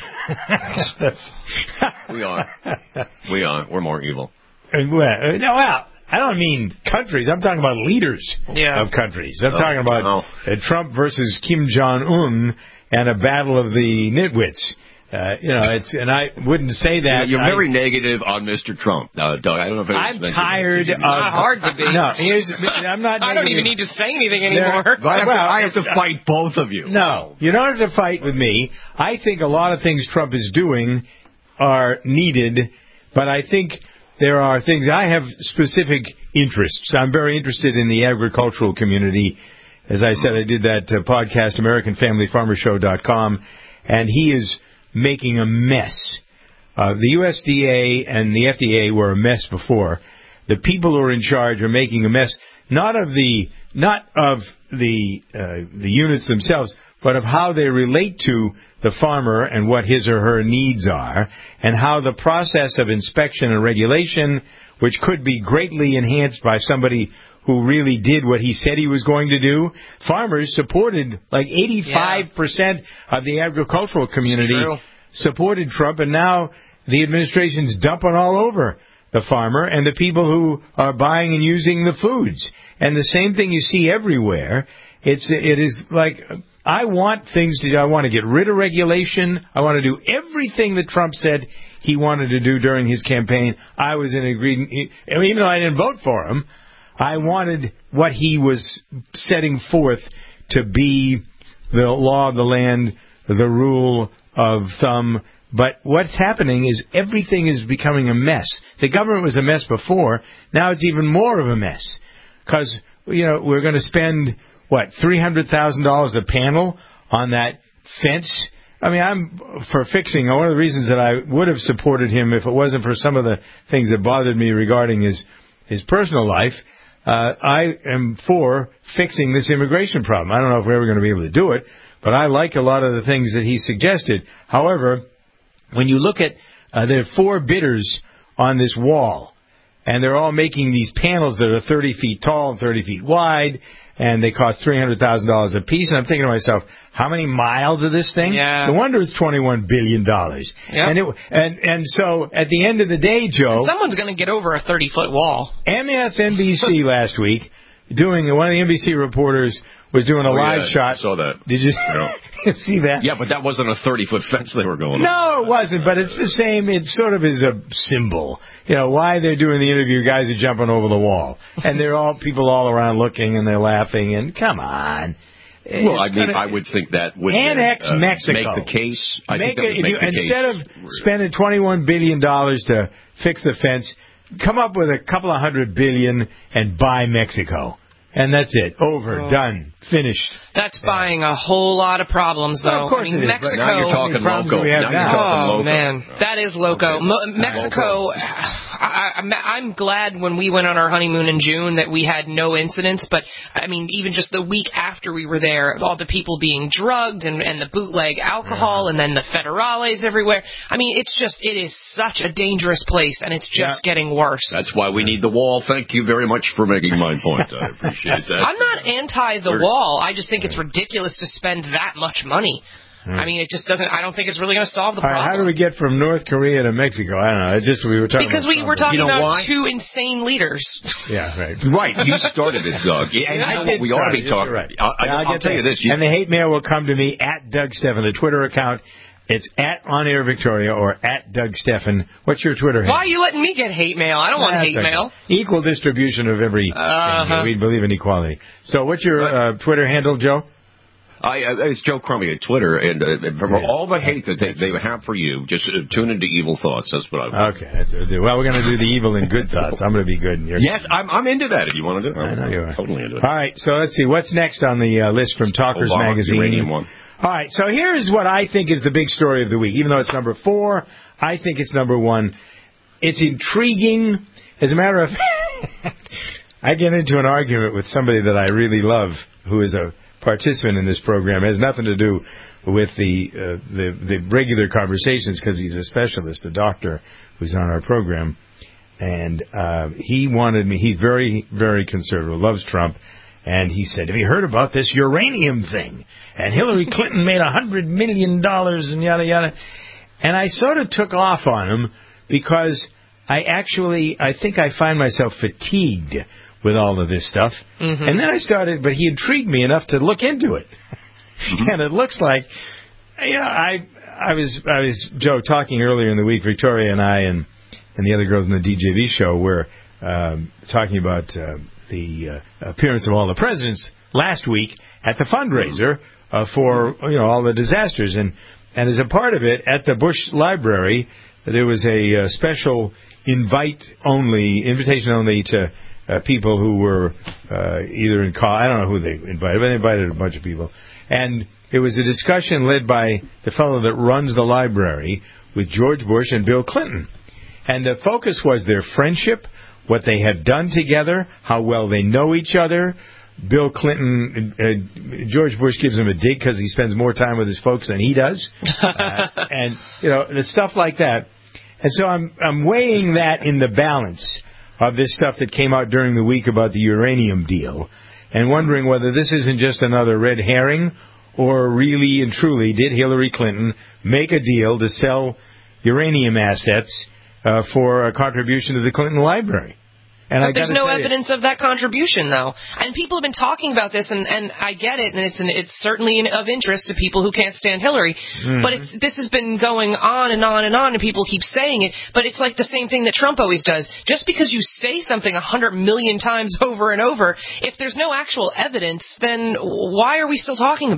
[SPEAKER 5] we are. We are. We're more evil.
[SPEAKER 4] And, well, no, well. I don't mean countries. I'm talking about leaders
[SPEAKER 6] yeah.
[SPEAKER 4] of countries. I'm
[SPEAKER 5] oh,
[SPEAKER 4] talking about
[SPEAKER 5] oh.
[SPEAKER 4] uh, Trump versus Kim Jong-un and a battle of the nitwits. Uh, you know, it's and I wouldn't say that.
[SPEAKER 5] You're
[SPEAKER 4] I,
[SPEAKER 5] very negative on Mister Trump, uh, Doug. I don't know if
[SPEAKER 4] I'm tired of.
[SPEAKER 6] It's not hard to be.
[SPEAKER 4] No, here's, I'm not.
[SPEAKER 6] I don't even need to say anything anymore.
[SPEAKER 5] I have, well, to, I have to fight both of you.
[SPEAKER 4] No, you don't have to fight with me. I think a lot of things Trump is doing are needed, but I think there are things I have specific interests. I'm very interested in the agricultural community. As I said, I did that uh, podcast, American Family Farmer Show dot com, and he is making a mess. Uh, the U S D A and the F D A were a mess before. The people who are in charge are making a mess, not of the not of the uh, the units themselves, but of how they relate to the farmer and what his or her needs are, and how the process of inspection and regulation, which could be greatly enhanced by somebody who really did what he said he was going to do. Farmers supported, like eighty-five percent yeah. of the agricultural community supported Trump, and now the administration's dumping all over the farmer and the people who are buying and using the foods. And the same thing you see everywhere. It's it is like, I want things to do. I want to get rid of regulation. I want to do everything that Trump said he wanted to do during his campaign. I was in agreement, even though I didn't vote for him. I wanted what he was setting forth to be the law of the land, the rule of thumb. But what's happening is everything is becoming a mess. The government was a mess before. Now it's even more of a mess. Because, you know, we're going to spend, what, three hundred thousand dollars a panel on that fence? I mean, I'm for fixing. One of the reasons that I would have supported him if it wasn't for some of the things that bothered me regarding his, his personal life, uh, I am for fixing this immigration problem. I don't know if we're ever going to be able to do it, but I like a lot of the things that he suggested. However, when you look at, uh, there are four bidders on this wall, and they're all making these panels that are thirty feet tall and thirty feet wide, and they cost three hundred thousand dollars a piece. And I'm thinking to myself, how many miles of this thing?
[SPEAKER 6] Yeah.
[SPEAKER 4] No wonder it's twenty-one billion dollars.
[SPEAKER 6] Yep.
[SPEAKER 4] And, it, and, and so at the end of the day, Joe...
[SPEAKER 6] And someone's going to get over a thirty-foot wall.
[SPEAKER 4] M S N B C last week, doing one of the N B C reporters was doing a
[SPEAKER 5] oh,
[SPEAKER 4] live
[SPEAKER 5] yeah,
[SPEAKER 4] shot.
[SPEAKER 5] I saw that.
[SPEAKER 4] Did you
[SPEAKER 5] yeah.
[SPEAKER 4] see that?
[SPEAKER 5] Yeah, but that wasn't a thirty-foot fence they were going on.
[SPEAKER 4] No, it wasn't, but it's the same. It sort of is a symbol. You know, why they're doing the interview, guys are jumping over the wall. And they're all people all around looking, and they're laughing, and come on.
[SPEAKER 5] Well,
[SPEAKER 4] It's
[SPEAKER 5] I mean,
[SPEAKER 4] gonna,
[SPEAKER 5] I would think that would
[SPEAKER 4] annex
[SPEAKER 5] uh,
[SPEAKER 4] Mexico.
[SPEAKER 5] Make the case. I
[SPEAKER 4] make
[SPEAKER 5] think that
[SPEAKER 4] it,
[SPEAKER 5] would make
[SPEAKER 4] you,
[SPEAKER 5] the
[SPEAKER 4] instead
[SPEAKER 5] case.
[SPEAKER 4] of spending twenty-one billion dollars to fix the fence, come up with a couple of hundred billion and buy Mexico. And that's it. Over.
[SPEAKER 6] Oh.
[SPEAKER 4] Done. Finished.
[SPEAKER 6] That's buying a whole lot of problems, though.
[SPEAKER 4] Well, of course
[SPEAKER 6] I mean,
[SPEAKER 4] it is,
[SPEAKER 6] Mexico.
[SPEAKER 5] Now you're talking loco.
[SPEAKER 4] We have
[SPEAKER 5] Now
[SPEAKER 4] now.
[SPEAKER 5] you're talking
[SPEAKER 6] Oh
[SPEAKER 5] loco.
[SPEAKER 6] man, that is loco.
[SPEAKER 5] Okay.
[SPEAKER 6] Mo- Mexico. I, I, I'm glad when we went on our honeymoon in June that we had no incidents. But I mean, even just the week after we were there, all the people being drugged and, and the bootleg alcohol, yeah. and then the federales everywhere. I mean, it's just it is such a dangerous place, and it's just yeah. getting worse.
[SPEAKER 5] That's why we need the wall. Thank you very much for making my point. I appreciate that.
[SPEAKER 6] I'm not anti the wall. I just think it's ridiculous to spend that much money. I mean, it just doesn't. I don't think it's really going to solve the
[SPEAKER 4] All right,
[SPEAKER 6] problem.
[SPEAKER 4] how do we get from North Korea to Mexico? I don't know. It just we were talking
[SPEAKER 6] because
[SPEAKER 4] about
[SPEAKER 6] we were talking
[SPEAKER 5] you know
[SPEAKER 6] about
[SPEAKER 5] why?
[SPEAKER 6] two insane leaders.
[SPEAKER 4] Yeah, right.
[SPEAKER 5] Right. You started it, Doug. Yeah, and
[SPEAKER 4] I
[SPEAKER 5] you know
[SPEAKER 4] did
[SPEAKER 5] what we ought to be
[SPEAKER 4] start it.
[SPEAKER 5] talking.
[SPEAKER 4] Right.
[SPEAKER 5] I, I,
[SPEAKER 4] yeah, I'll,
[SPEAKER 5] I'll tell you this. You,
[SPEAKER 4] and the hate mail will come to me at Doug Steffen, the Twitter account. It's at On Air Victoria or at Doug Steffen. What's your Twitter handle?
[SPEAKER 6] Why are you letting me get hate mail? I don't want
[SPEAKER 4] That's
[SPEAKER 6] hate
[SPEAKER 4] okay.
[SPEAKER 6] mail.
[SPEAKER 4] Equal distribution of every.
[SPEAKER 6] Uh-huh.
[SPEAKER 4] We believe in equality. So, what's your uh, Twitter handle, Joe?
[SPEAKER 5] I, uh, it's Joe Crummy at Twitter, and uh, for yeah. all the hate that they, they have for you, just uh, tune into Evil Thoughts. That's what I want.
[SPEAKER 4] Okay. That's, uh, well, we're going to do the evil and good thoughts. I'm going to be good. And you're
[SPEAKER 5] yes, I'm, I'm into that if you want to do it.
[SPEAKER 4] I know you are.
[SPEAKER 5] Totally into it.
[SPEAKER 4] All right, so let's see. What's next on the uh, list from Talkers
[SPEAKER 5] Obama,
[SPEAKER 4] Magazine?
[SPEAKER 5] Uranium one.
[SPEAKER 4] All right, so here's what I think is the big story of the week. Even though it's number four, I think it's number one. It's intriguing. As a matter of fact, I get into an argument with somebody that I really love, who is a participant in this program. It has nothing to do with the uh, the, the regular conversations because he's a specialist, a doctor who's on our program. And uh, he wanted me, he's very, very conservative, loves Trump. And he said, have you heard about this uranium thing? And Hillary Clinton made a hundred million dollars and yada, yada. And I sort of took off on him because I actually, I think I find myself fatigued with all of this stuff. Mm-hmm. And then I started, but he intrigued me enough to look into it. Mm-hmm. And it looks like, you know, I, I was, I was, Joe, talking earlier in the week, Victoria and I and, and the other girls in the D J V show were um, talking about uh, the uh, appearance of all the presidents last week at the fundraiser uh, for, you know, all the disasters. And, and as a part of it, at the Bush Library, there was a uh, special invite only, invitation only to uh, people who were uh, either in call. I don't know who they invited, but they invited a bunch of people. And it was a discussion led by the fellow that runs the library with George Bush and Bill Clinton. And the focus was their friendship, what they had done together, how well they know each other. Bill Clinton, uh, George Bush gives him a dig because he spends more time with his folks than he does. uh, and, you know, the stuff like that. And so I'm I'm weighing that in the balance of this stuff that came out during the week about the uranium deal and wondering whether this isn't just another red herring or really and truly did Hillary Clinton make a deal to sell uranium assets uh, for a contribution to the Clinton Library. And
[SPEAKER 6] but
[SPEAKER 4] I
[SPEAKER 6] there's no evidence
[SPEAKER 4] you,
[SPEAKER 6] of that contribution, though. And people have been talking about this, and, and I get it, and it's an, it's certainly in, of interest to people who can't stand Hillary. Mm-hmm. But it's this has been going on and on and on, and people keep saying it. But it's like the same thing that Trump always does. Just because you say something a hundred million times over and over, if there's no actual evidence, then why are we still talking about it?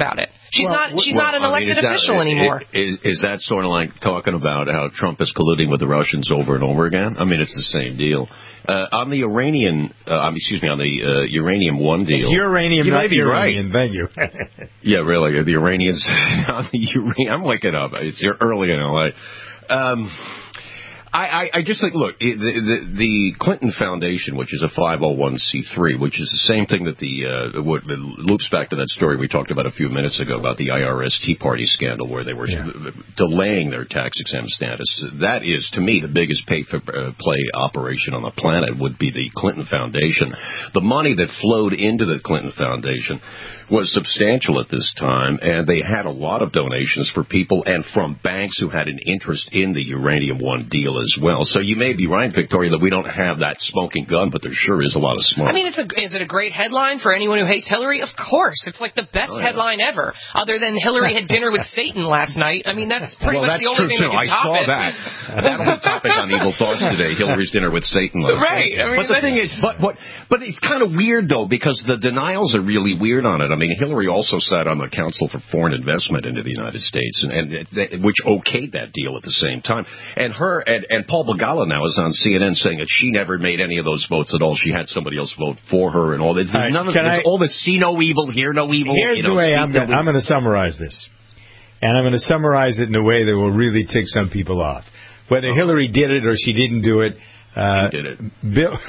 [SPEAKER 6] She's
[SPEAKER 5] Well,
[SPEAKER 6] not. She's
[SPEAKER 5] well,
[SPEAKER 6] not an
[SPEAKER 5] I mean,
[SPEAKER 6] elected
[SPEAKER 5] is that-
[SPEAKER 6] official anymore.
[SPEAKER 5] Is, is that sort of like talking about how Trump is colluding with the Russians over and over again? I mean, it's the same deal. Uh, on the Iranian, uh, um, excuse me, on the uh, uranium one deal.
[SPEAKER 4] It's uranium,
[SPEAKER 5] you
[SPEAKER 4] not
[SPEAKER 5] may be
[SPEAKER 4] uranium.
[SPEAKER 5] right.
[SPEAKER 4] Thank you.
[SPEAKER 5] Yeah, really. The Iranians on the uranium. I'm waking up. It's early in L A. Um, I, I, I just think, look, the, the, the Clinton Foundation, which is a five oh one c three, which is the same thing that the, uh, what, it loops back to that story we talked about a few minutes ago about the I R S Tea Party scandal where they were yeah. delaying their tax-exempt status. That is, to me, the biggest pay-for-play operation on the planet would be the Clinton Foundation. The money that flowed into the Clinton Foundation was substantial at this time, and they had a lot of donations for people and from banks who had an interest in the Uranium One deal as well. So you may be right, Victoria, that we don't have that smoking gun, but there sure is a lot of smoke.
[SPEAKER 6] I mean, it's a, is it a great headline for anyone who hates Hillary? Of course. It's like the best
[SPEAKER 5] oh, yeah.
[SPEAKER 6] headline ever, other than Hillary had dinner with Satan last night. I mean, that's pretty
[SPEAKER 5] well,
[SPEAKER 6] much
[SPEAKER 5] that's
[SPEAKER 6] the only
[SPEAKER 5] true
[SPEAKER 6] thing
[SPEAKER 5] too.
[SPEAKER 6] that can
[SPEAKER 5] I
[SPEAKER 6] top
[SPEAKER 5] saw
[SPEAKER 6] it.
[SPEAKER 5] that. That'll be topic on Evil Thoughts today, Hillary's dinner with Satan last
[SPEAKER 6] right.
[SPEAKER 5] night.
[SPEAKER 6] I mean,
[SPEAKER 5] but the thing is, but, but, but it's kind of weird, though, because the denials are really weird on it. I mean, Hillary also sat on the Council for Foreign Investment into the United States, and, and that, which okayed that deal at the same time. And her and, and Paul Begala now is on C N N saying that she never made any of those votes at all. She had somebody else vote for her and all that. There's
[SPEAKER 4] all right,
[SPEAKER 5] none of
[SPEAKER 4] this.
[SPEAKER 5] I, all the see no evil, hear no evil.
[SPEAKER 4] Here's
[SPEAKER 5] you know,
[SPEAKER 4] the way I'm going to summarize this. And I'm going to summarize it in a way that will really tick some people off. Whether uh-huh. Hillary did it or she didn't do it. Uh,
[SPEAKER 5] she did it.
[SPEAKER 4] Bill.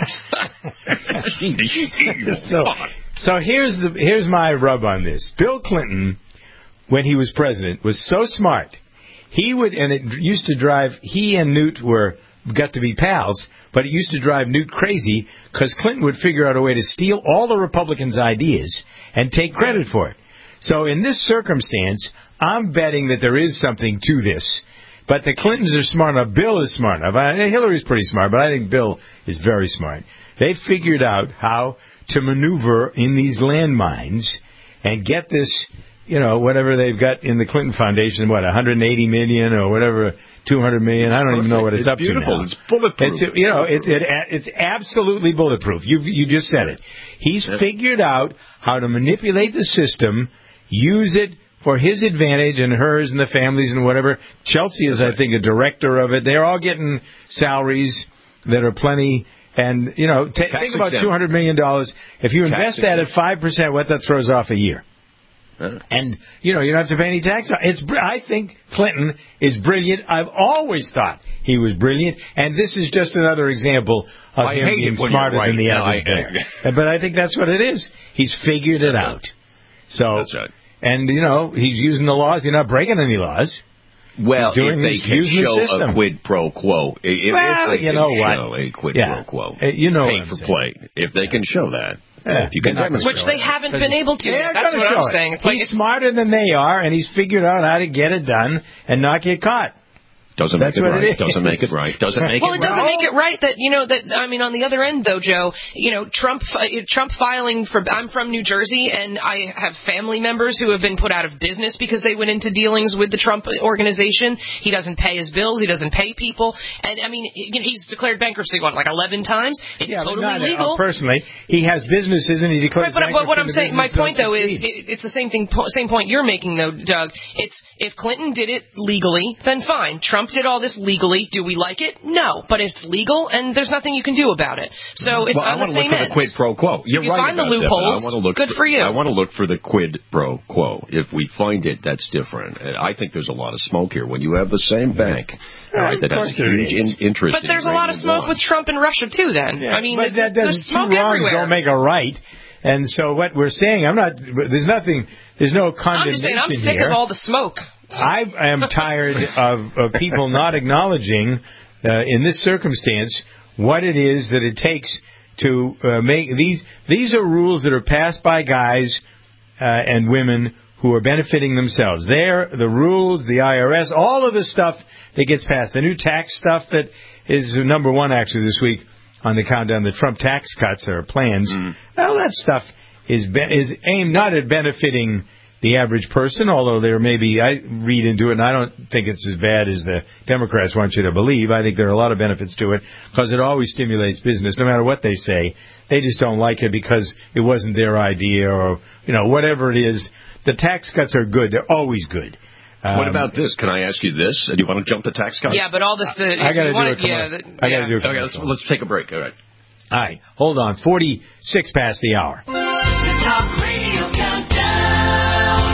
[SPEAKER 4] so, so here's the here's my rub on this. Bill Clinton, when he was president, was so smart. He would, and it used to drive, he and Newt were, got to be pals, but it used to drive Newt crazy because Clinton would figure out a way to steal all the Republicans' ideas and take credit for it. So in this circumstance, I'm betting that there is something to this. But the Clintons are smart enough. Bill is smart enough. I, Hillary's pretty smart, but I think Bill is very smart. They figured out how to maneuver in these landmines and get this, you know, whatever they've got in the Clinton Foundation, what, one hundred eighty million dollars or whatever, two hundred million dollars. I don't even know what it's,
[SPEAKER 5] it's
[SPEAKER 4] up
[SPEAKER 5] beautiful.
[SPEAKER 4] to now.
[SPEAKER 5] It's bulletproof.
[SPEAKER 4] It's, you know, it's, it, it's absolutely bulletproof. You, you just said it. He's yeah. figured out how to manipulate the system, use it for his advantage and hers and the families and whatever. Chelsea is, I think, a director of it. They're all getting salaries that are plenty. And, you know, t- think about two hundred million dollars. If you invest that at five percent, what that throws off a year. Uh-huh. And, you know, you don't have to pay any tax. It's. I think Clinton is brilliant. I've always thought he was brilliant. And this is just another example of
[SPEAKER 5] I
[SPEAKER 4] him being smarter right. than the no, average bear. But I think that's what it is. He's figured it
[SPEAKER 5] that's
[SPEAKER 4] out.
[SPEAKER 5] Right.
[SPEAKER 4] So,
[SPEAKER 5] that's right.
[SPEAKER 4] And, you know, he's using the laws. He's not breaking any laws.
[SPEAKER 5] Well,
[SPEAKER 4] if
[SPEAKER 5] they can show
[SPEAKER 4] the
[SPEAKER 5] a quid pro quo. If,
[SPEAKER 4] well,
[SPEAKER 5] if they
[SPEAKER 4] you
[SPEAKER 5] can
[SPEAKER 4] know
[SPEAKER 5] show
[SPEAKER 4] what?
[SPEAKER 5] a quid
[SPEAKER 4] yeah.
[SPEAKER 5] pro quo.
[SPEAKER 4] Uh, you know
[SPEAKER 5] pay for
[SPEAKER 4] saying.
[SPEAKER 5] play. If they can show that.
[SPEAKER 4] Yeah,
[SPEAKER 5] if you can demonstrate
[SPEAKER 6] Which they haven't been able to.
[SPEAKER 4] They're
[SPEAKER 6] That's what I'm
[SPEAKER 4] it.
[SPEAKER 6] saying. It's
[SPEAKER 4] he's
[SPEAKER 6] like it's,
[SPEAKER 4] smarter than they are, and he's figured out how to get it done and not get caught.
[SPEAKER 5] Doesn't
[SPEAKER 4] That's
[SPEAKER 5] make it
[SPEAKER 4] what
[SPEAKER 5] right.
[SPEAKER 4] It
[SPEAKER 5] doesn't make it right. Doesn't make
[SPEAKER 6] well,
[SPEAKER 5] it right.
[SPEAKER 6] Well, it doesn't make it right that, you know, that, I mean, on the other end, though, Joe, you know, Trump uh, Trump filing for, I'm from New Jersey, and I have family members who have been put out of business because they went into dealings with the Trump organization. He doesn't pay his bills. He doesn't pay people. And, I mean, he's declared bankruptcy, what, like eleven times? It's
[SPEAKER 4] yeah,
[SPEAKER 6] totally
[SPEAKER 4] not,
[SPEAKER 6] legal.
[SPEAKER 4] Uh, personally, he has businesses, and he declares
[SPEAKER 6] right, but,
[SPEAKER 4] bankruptcy.
[SPEAKER 6] But what I'm saying, my point, though, is
[SPEAKER 4] succeed.
[SPEAKER 6] it, it's the same thing, same point you're making, though, Doug. It's if Clinton did it legally, then fine. Trump did all this legally. Do we like it? No, but it's legal, and there's nothing you can do about it. So it's
[SPEAKER 5] well,
[SPEAKER 6] on
[SPEAKER 5] I
[SPEAKER 6] the
[SPEAKER 5] look
[SPEAKER 6] same
[SPEAKER 5] for
[SPEAKER 6] end.
[SPEAKER 5] The quid pro quo. You're
[SPEAKER 6] if you
[SPEAKER 5] right
[SPEAKER 6] find the
[SPEAKER 5] about
[SPEAKER 6] loopholes,
[SPEAKER 5] that, I want to look
[SPEAKER 6] good
[SPEAKER 5] for,
[SPEAKER 6] for you.
[SPEAKER 5] I want to look for the quid pro quo. If we find it, that's different. I think there's a lot of smoke here. When you have the same bank
[SPEAKER 4] yeah,
[SPEAKER 5] right, that has huge in, interest
[SPEAKER 6] but there's
[SPEAKER 5] in
[SPEAKER 6] a lot of smoke
[SPEAKER 5] one.
[SPEAKER 6] with Trump and Russia, too, then.
[SPEAKER 4] Yeah.
[SPEAKER 6] I mean,
[SPEAKER 4] but that
[SPEAKER 6] there's smoke
[SPEAKER 4] two wrongs
[SPEAKER 6] everywhere.
[SPEAKER 4] don't make a right. And so what we're saying, I'm not, there's nothing, there's no condemnation
[SPEAKER 6] I'm just saying, I'm sick
[SPEAKER 4] here.
[SPEAKER 6] of all the smoke.
[SPEAKER 4] I am tired of, of people not acknowledging Uh, in this circumstance, what it is that it takes to uh, make these. These are rules that are passed by guys uh, and women who are benefiting themselves. They're the rules, the I R S, all of the stuff that gets passed. The new tax stuff that is number one actually this week on the countdown. The Trump tax cuts or plans. Mm. Well, that stuff is be- is aimed not at benefiting the average person, although there may be, I read into it, and I don't think it's as bad as the Democrats want you to believe. I think there are a lot of benefits to it because it always stimulates business, no matter what they say. They just don't like it because it wasn't their idea or, you know, whatever it is. The tax cuts are good. They're always good. Um,
[SPEAKER 5] what about this? Can I ask you this? Do you want to jump to tax cuts?
[SPEAKER 6] Yeah, but all this... The,
[SPEAKER 4] I got to do
[SPEAKER 6] wanna,
[SPEAKER 4] it.
[SPEAKER 6] Yeah, the,
[SPEAKER 4] I got to
[SPEAKER 6] yeah.
[SPEAKER 4] do it.
[SPEAKER 5] Okay, let's, let's take a break. All right.
[SPEAKER 4] All right. Hold on. forty-six past the hour.
[SPEAKER 25] The Talk Radio Countdown.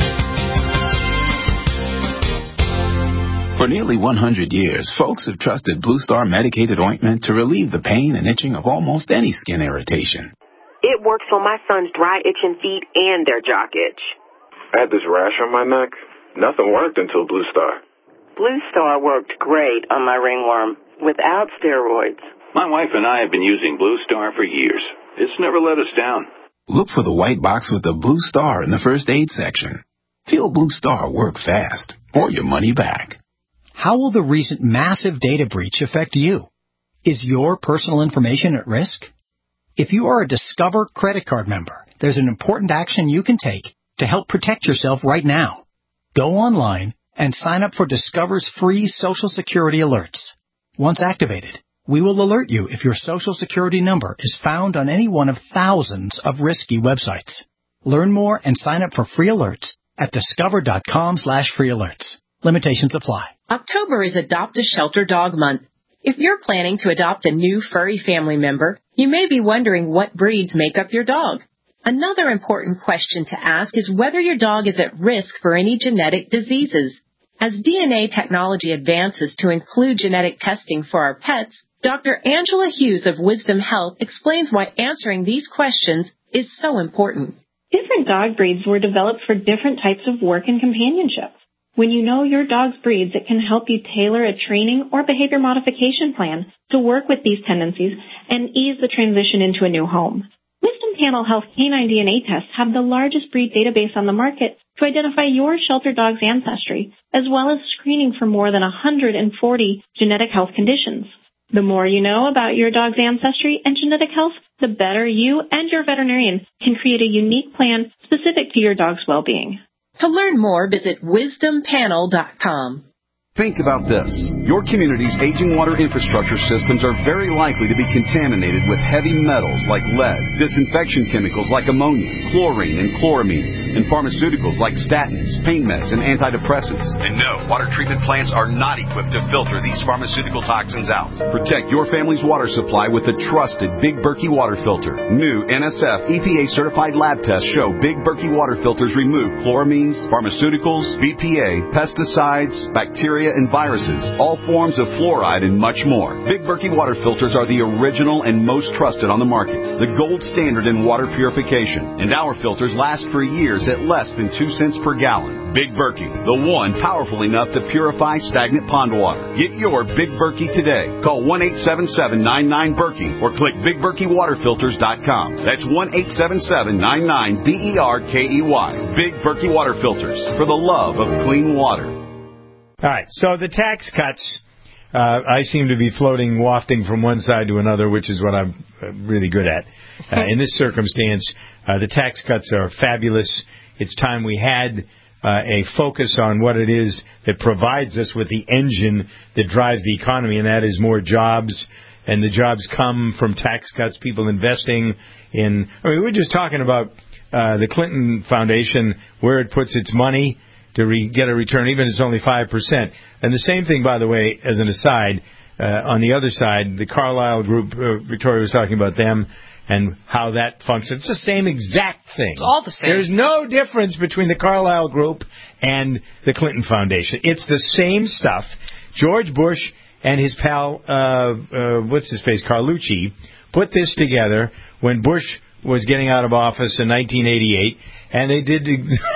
[SPEAKER 8] For nearly one hundred years, folks have trusted Blue Star medicated ointment to relieve the pain and itching of almost any skin irritation.
[SPEAKER 12] It works on my son's dry itching feet and their jock itch.
[SPEAKER 13] I had this rash on my neck. Nothing worked until Blue Star.
[SPEAKER 12] Blue Star worked great on my ringworm without steroids.
[SPEAKER 14] My wife and I have been using Blue Star for years. It's never let us down.
[SPEAKER 8] Look for the white box with the Blue Star in the first aid section. Feel Blue Star work fast or your money back.
[SPEAKER 15] How will the recent massive data breach affect you? Is your personal information at risk? If you are a Discover credit card member, there's an important action you can take to help protect yourself right now. Go online and sign up for Discover's free Social Security alerts. Once activated, we will alert you if your Social Security number is found on any one of thousands of risky websites. Learn more and sign up for free alerts at discover.com slash free alerts. Limitations apply.
[SPEAKER 26] October is Adopt a Shelter Dog Month. If you're planning to adopt a new furry family member, you may be wondering what breeds make up your dog. Another important question to ask is whether your dog is at risk for any genetic diseases. As D N A technology advances to include genetic testing for our pets, Doctor Angela Hughes of Wisdom Health explains why answering these questions is so important.
[SPEAKER 27] Different dog breeds were developed for different types of work and companionship. When you know your dog's breeds, it can help you tailor a training or behavior modification plan to work with these tendencies and ease the transition into a new home. Wisdom Panel Health Canine D N A tests have the largest breed database on the market to identify your shelter dog's ancestry, as well as screening for more than one hundred forty genetic health conditions. The more you know about your dog's ancestry and genetic health, the better you and your veterinarian can create a unique plan specific to your dog's well-being.
[SPEAKER 26] To learn more, visit wisdom panel dot com.
[SPEAKER 28] Think about this. Your community's aging water infrastructure systems are very likely to be contaminated with heavy metals like lead, disinfection chemicals like ammonia, chlorine and chloramines, and pharmaceuticals like statins, pain meds, and antidepressants. And no, water treatment plants are not equipped to filter these pharmaceutical toxins out. Protect your family's water supply with the trusted Big Berkey water filter. New N S F E P A-certified lab tests show Big Berkey water filters remove chloramines, pharmaceuticals, B P A, pesticides, bacteria, and viruses, all forms of fluoride, and much more. Big Berkey water filters are the original and most trusted on the market, the gold standard in water purification, and our filters last for years at less than two cents per gallon. Big Berkey, the one powerful enough to purify stagnant pond water. Get your Big Berkey today. Call one eight seven seven, nine nine, Berkey or click big berkey water filters dot com. That's one eight seven seven, nine nine, B E R K E Y. Big Berkey water filters, for the love of clean water.
[SPEAKER 4] All right, so the tax cuts, uh, I seem to be floating, wafting from one side to another, which is what I'm really good at. Uh, in this circumstance, uh, the tax cuts are fabulous. It's time we had uh, a focus on what it is that provides us with the engine that drives the economy, and that is more jobs. And the jobs come from tax cuts, people investing in... I mean, we're just talking about uh, the Clinton Foundation, where it puts its money to re- get a return, even if it's only five percent. And the same thing, by the way, as an aside, uh, on the other side, the Carlyle Group, uh, Victoria was talking about them and how that functions. It's the same exact thing.
[SPEAKER 6] It's all the same.
[SPEAKER 4] There's no difference between the Carlyle Group and the Clinton Foundation. It's the same stuff. George Bush and his pal, uh, uh, what's his face, Carlucci, put this together when Bush was getting out of office in nineteen eighty-eight, and they did...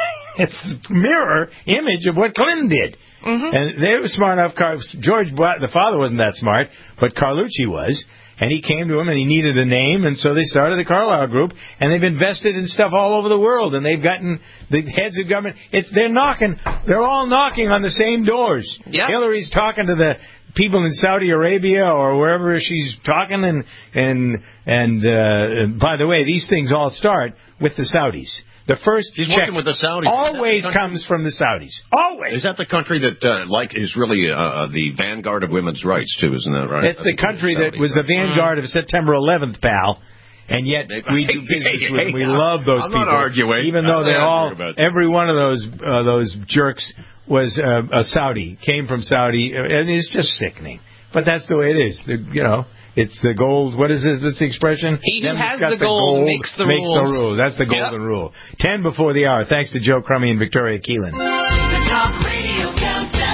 [SPEAKER 4] It's a mirror image of what Clinton did. Mm-hmm. And they were smart enough. George, the father wasn't that smart, but Carlucci was. And he came to him and he needed a name, and so they started the Carlyle Group, and they've invested in stuff all over the world, and they've gotten the heads of government. It's they're knocking, they're all knocking on the same doors.
[SPEAKER 6] Yep.
[SPEAKER 4] Hillary's talking to the people in Saudi Arabia or wherever she's talking. And and and uh, by the way, these things all start with the Saudis. The first
[SPEAKER 5] She's
[SPEAKER 4] check
[SPEAKER 5] working with the Saudis.
[SPEAKER 4] always
[SPEAKER 5] the
[SPEAKER 4] comes from the Saudis. Always.
[SPEAKER 5] Is that the country that uh, like is really uh, the vanguard of women's rights too? Isn't that right?
[SPEAKER 4] It's the country that was the vanguard of September eleventh, pal. And yet we do business with them. We love those
[SPEAKER 5] I'm
[SPEAKER 4] people.
[SPEAKER 5] not arguing.
[SPEAKER 4] Even though they're all, every one of those uh, those jerks was uh, a Saudi, came from Saudi, and it's just sickening. But that's the way it is. The, you know, it's the gold. What is it? What's the expression?
[SPEAKER 6] He who
[SPEAKER 4] Them
[SPEAKER 6] has
[SPEAKER 4] that's
[SPEAKER 6] the
[SPEAKER 4] got
[SPEAKER 6] gold,
[SPEAKER 4] gold
[SPEAKER 6] makes the
[SPEAKER 4] makes
[SPEAKER 6] rules.
[SPEAKER 4] the rules. That's the golden
[SPEAKER 6] Yep.
[SPEAKER 4] rule. Ten before the hour. Thanks to Joe Crummy and Victoria Keelan.
[SPEAKER 25] The Talk Radio Countdown.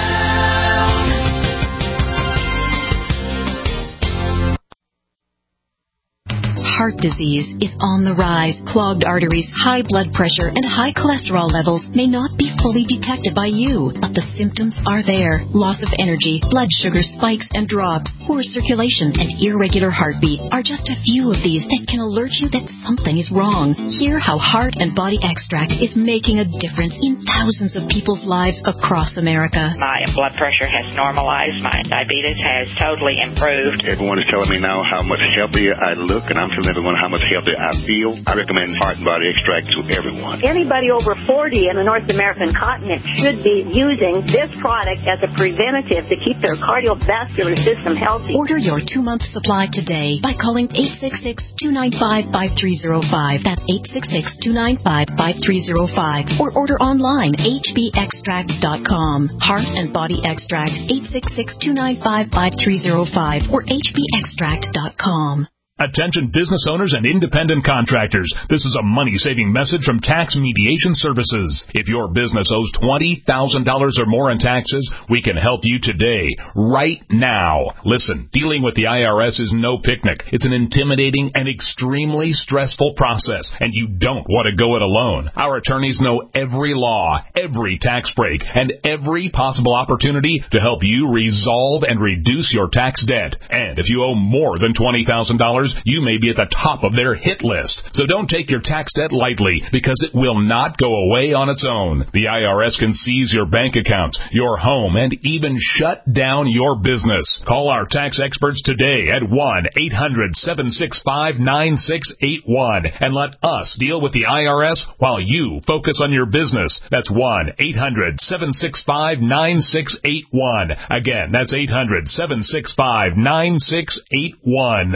[SPEAKER 3] Heart disease is on the rise. Clogged arteries, high blood pressure, and high cholesterol levels may not be fully detected by you, but the symptoms are there. Loss of energy, blood sugar spikes and drops, poor circulation, and irregular heartbeat are just a few of these that can alert you that something is wrong. Hear how Heart and Body Extract is making a difference in thousands of people's lives across America.
[SPEAKER 11] My blood pressure has normalized. My diabetes has totally improved.
[SPEAKER 16] Everyone is telling me now how much healthier I look, and I'm telling everyone how much healthier I feel. I recommend Heart and Body Extract to everyone.
[SPEAKER 12] Anybody over forty in the North American continent should be using this product as a preventative to keep their cardiovascular system healthy.
[SPEAKER 3] Order your two-month supply today by calling eight six six, two nine five, five three zero five. That's eight six six, two nine five, five three zero five. Or order online, h b extract dot com. Heart and Body Extract, eight six six, two nine five, five three zero five or h b extract dot com.
[SPEAKER 7] Attention business owners and independent contractors. This is a money-saving message from Tax Mediation Services. If your business owes twenty thousand dollars or more in taxes, we can help you today, right now. Listen, dealing with the I R S is no picnic. It's an intimidating and extremely stressful process, and you don't want to go it alone. Our attorneys know every law, every tax break, and every possible opportunity to help you resolve and reduce your tax debt. And if you owe more than twenty thousand dollars, you may be at the top of their hit list. So don't take your tax debt lightly, because it will not go away on its own. The I R S can seize your bank accounts, your home, and even shut down your business. Call our tax experts today at one eight hundred, seven six five, nine six eight one and let us deal with the I R S while you focus on your business. That's one eight hundred, seven six five, nine six eight one. Again, that's eight hundred, seven six five, nine six eight one.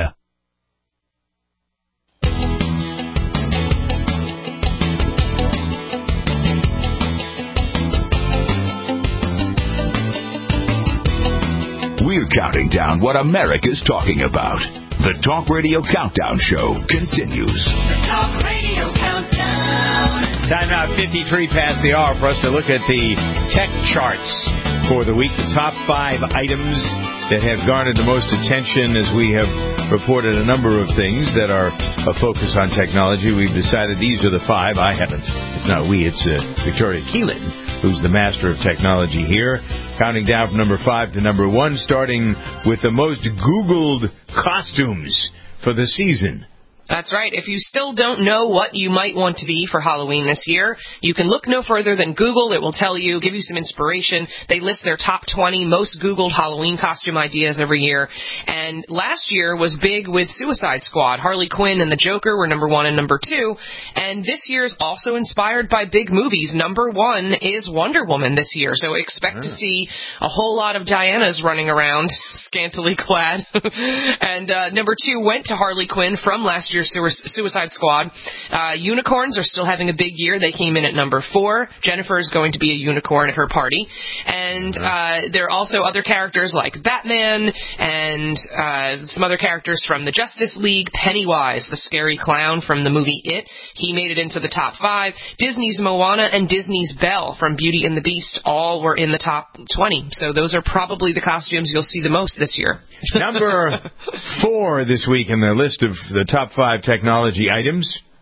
[SPEAKER 2] We're counting down what America's talking about. The Talk Radio Countdown Show continues.
[SPEAKER 25] The Talk Radio Countdown.
[SPEAKER 4] Time now, fifty-three past the hour for us to look at the tech charts for the week. The top five items that have garnered the most attention as we have reported a number of things that are a focus on technology. We've decided these are the five. I haven't. It's not we. It's uh, Victoria Keelan, who's the master of technology here. Counting down from number five to number one, starting with the most Googled costumes for the season.
[SPEAKER 6] That's right. If you still don't know what you might want to be for Halloween this year, you can look no further than Google. It will tell you, give you some inspiration. They list their top twenty most Googled Halloween costume ideas every year. And last year was big with Suicide Squad. Harley Quinn and the Joker were number one and number two. And this year is also inspired by big movies. Number one is Wonder Woman this year. So expect oh. to see a whole lot of Dianas running around, scantily clad. and uh, number two went to Harley Quinn from last year's Suicide Squad. Uh, unicorns are still having a big year. They came in at number four. Jennifer is going to be a unicorn at her party. And uh, there are also other characters like Batman and uh, some other characters from the Justice League. Pennywise, the scary clown from the movie It, he made it into the top five. Disney's Moana and Disney's Belle from Beauty and the Beast all were in the top twenty. So those are probably the costumes you'll see the most this year.
[SPEAKER 4] Number four this week in the list of the top five technology items,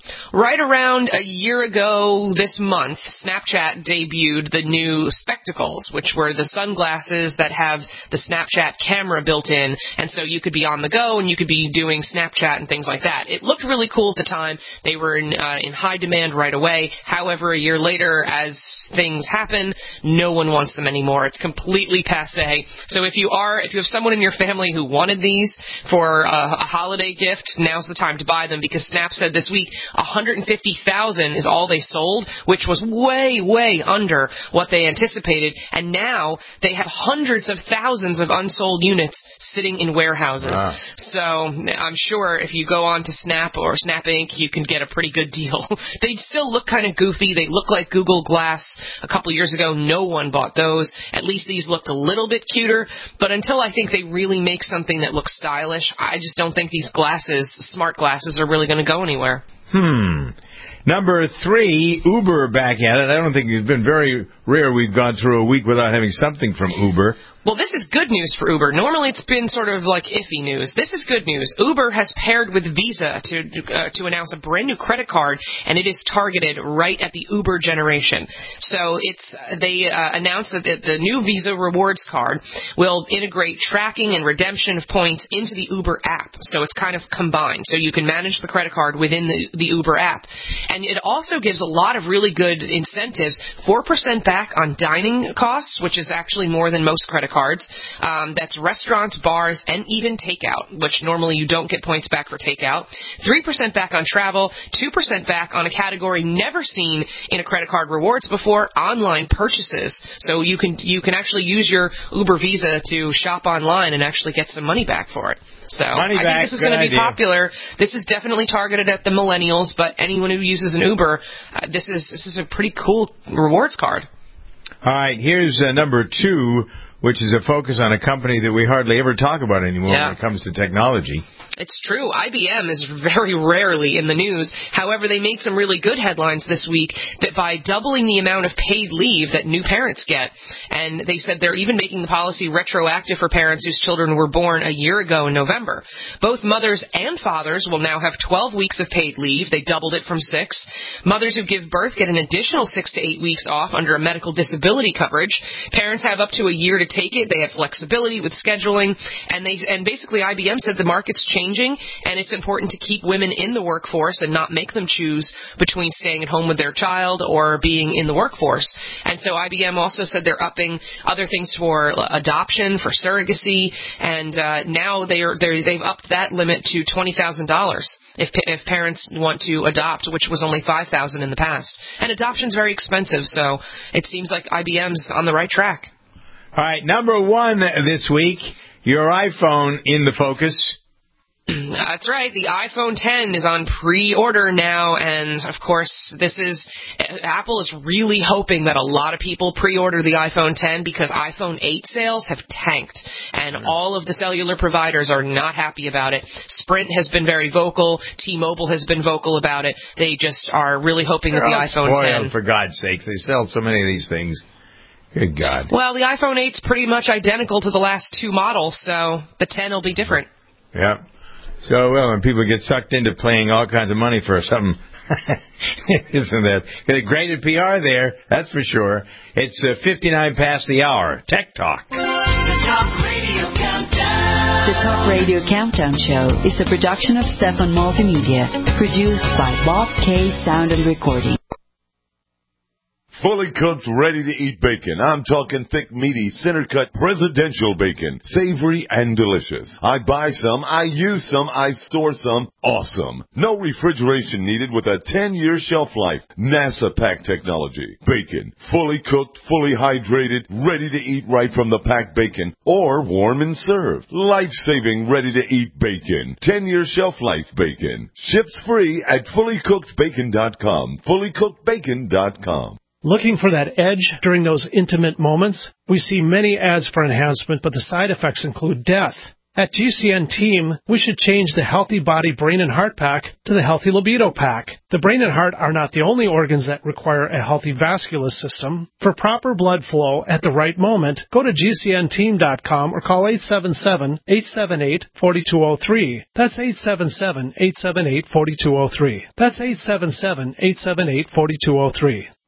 [SPEAKER 6] Right around a year ago this month, Snapchat debuted the new Spectacles, which were the sunglasses that have the Snapchat camera built in, and so you could be on the go and you could be doing Snapchat and things like that. It looked really cool at the time. They were in, uh, in high demand right away. However, a year later, as things happen, no one wants them anymore. It's completely passé. So if you are, if you have someone in your family who wanted these for uh, a holiday gift, now's the time to buy them, because Snap said this week one hundred fifty thousand is all they sold, which was way, way under what they anticipated, and now they have hundreds of thousands of unsold units sitting in warehouses. Wow. So I'm sure if you go on to Snap or Snap Incorporated, you can get a pretty good deal. They still look kind of goofy. They look like Google Glass. A couple years ago, no one bought those. At least these looked a little bit cuter, but until I think they really make something that looks stylish, I just don't think these glasses, smart glasses, are really going to go anywhere.
[SPEAKER 4] Hmm. Number three, Uber back at it. I don't think it's been very rare we've gone through a week without having something from Uber.
[SPEAKER 6] Well, this is good news for Uber. Normally it's been sort of like iffy news. This is good news. Uber has paired with Visa to uh, to announce a brand new credit card, and it is targeted right at the Uber generation. So it's they uh, announced that the, the new Visa Rewards card will integrate tracking and redemption of points into the Uber app. So it's kind of combined. So you can manage the credit card within the, the Uber app. And it also gives a lot of really good incentives. four percent back on dining costs, which is actually more than most credit cards. Um, that's restaurants, bars, and even takeout, which normally you don't get points back for takeout. three percent back on travel, two percent back on a category never seen in a credit card rewards before, online purchases. So you can you can actually use your Uber Visa to shop online and actually get some money back for it. So
[SPEAKER 4] money
[SPEAKER 6] I
[SPEAKER 4] back,
[SPEAKER 6] think this is going to be
[SPEAKER 4] idea.
[SPEAKER 6] popular. This is definitely targeted at the millennials, but anyone who uses an Uber, uh, this is this is a pretty cool rewards card.
[SPEAKER 4] All right, here's uh, number two, which is a focus on a company that we hardly ever talk about anymore
[SPEAKER 6] yeah.
[SPEAKER 4] when it comes to technology.
[SPEAKER 6] It's true. I B M is very rarely in the news. However, they made some really good headlines this week that by doubling the amount of paid leave that new parents get, and they said they're even making the policy retroactive for parents whose children were born a year ago in November. Both mothers and fathers will now have twelve weeks of paid leave. They doubled it from six. Mothers who give birth get an additional six to eight weeks off under a medical disability coverage. Parents have up to a year to take it. They have flexibility with scheduling, and they and basically I B M said the market's changing. And it's important to keep women in the workforce and not make them choose between staying at home with their child or being in the workforce. And so I B M also said they're upping other things for adoption, for surrogacy, and uh, now they're, they're, they've upped that limit to twenty thousand dollars if if parents want to adopt, which was only five thousand dollars in the past. And adoption's very expensive, so it seems like I B M's on the right track.
[SPEAKER 4] All right, number one this week, your iPhone in the focus.
[SPEAKER 6] That's right. The iPhone ten is on pre-order now, and of course, this is Apple is really hoping that a lot of people pre-order the iPhone ten because iPhone eight sales have tanked, and mm-hmm. all of the cellular providers are not happy about it. Sprint has been very vocal. T-Mobile has been vocal about it. They just are really hoping
[SPEAKER 4] They're
[SPEAKER 6] that the iPhone
[SPEAKER 4] spoiled,
[SPEAKER 6] ten,
[SPEAKER 4] for God's sake, they sell so many of these things. Good God.
[SPEAKER 6] Well, the iPhone eight's pretty much identical to the last two models, so the ten will be different.
[SPEAKER 4] Yeah. So, well, when people get sucked into paying all kinds of money for something, isn't that great at P R there? That's for sure. It's uh, fifty-nine past the hour. Tech Talk.
[SPEAKER 25] The Talk Radio Countdown.
[SPEAKER 1] The Talk Radio Countdown Show is a production of Stefan Multimedia, produced by Bob K Sound and Recording.
[SPEAKER 17] Fully cooked, ready-to-eat bacon. I'm talking thick, meaty, center-cut presidential bacon. Savory and delicious. I buy some, I use some, I store some. Awesome. No refrigeration needed with a ten-year shelf life. NASA pack technology. Bacon. Fully cooked, fully hydrated, ready to eat right from the packed bacon. Or warm and served. Life-saving, ready-to-eat bacon. ten-year shelf life bacon. Ships free at fully cooked bacon dot com. fully cooked bacon dot com.
[SPEAKER 18] Looking for that edge during those intimate moments? We see many ads for enhancement, but the side effects include death. At G C N Team, we should change the Healthy Body, Brain, and Heart Pack to the Healthy Libido Pack. The brain and heart are not the only organs that require a healthy vascular system. For proper blood flow at the right moment, go to G C N team dot com or call eight seven seven, eight seven eight, four two zero three. That's eight seven seven, eight seven eight, four two zero three. That's eight seven seven, eight seven eight, four two zero three.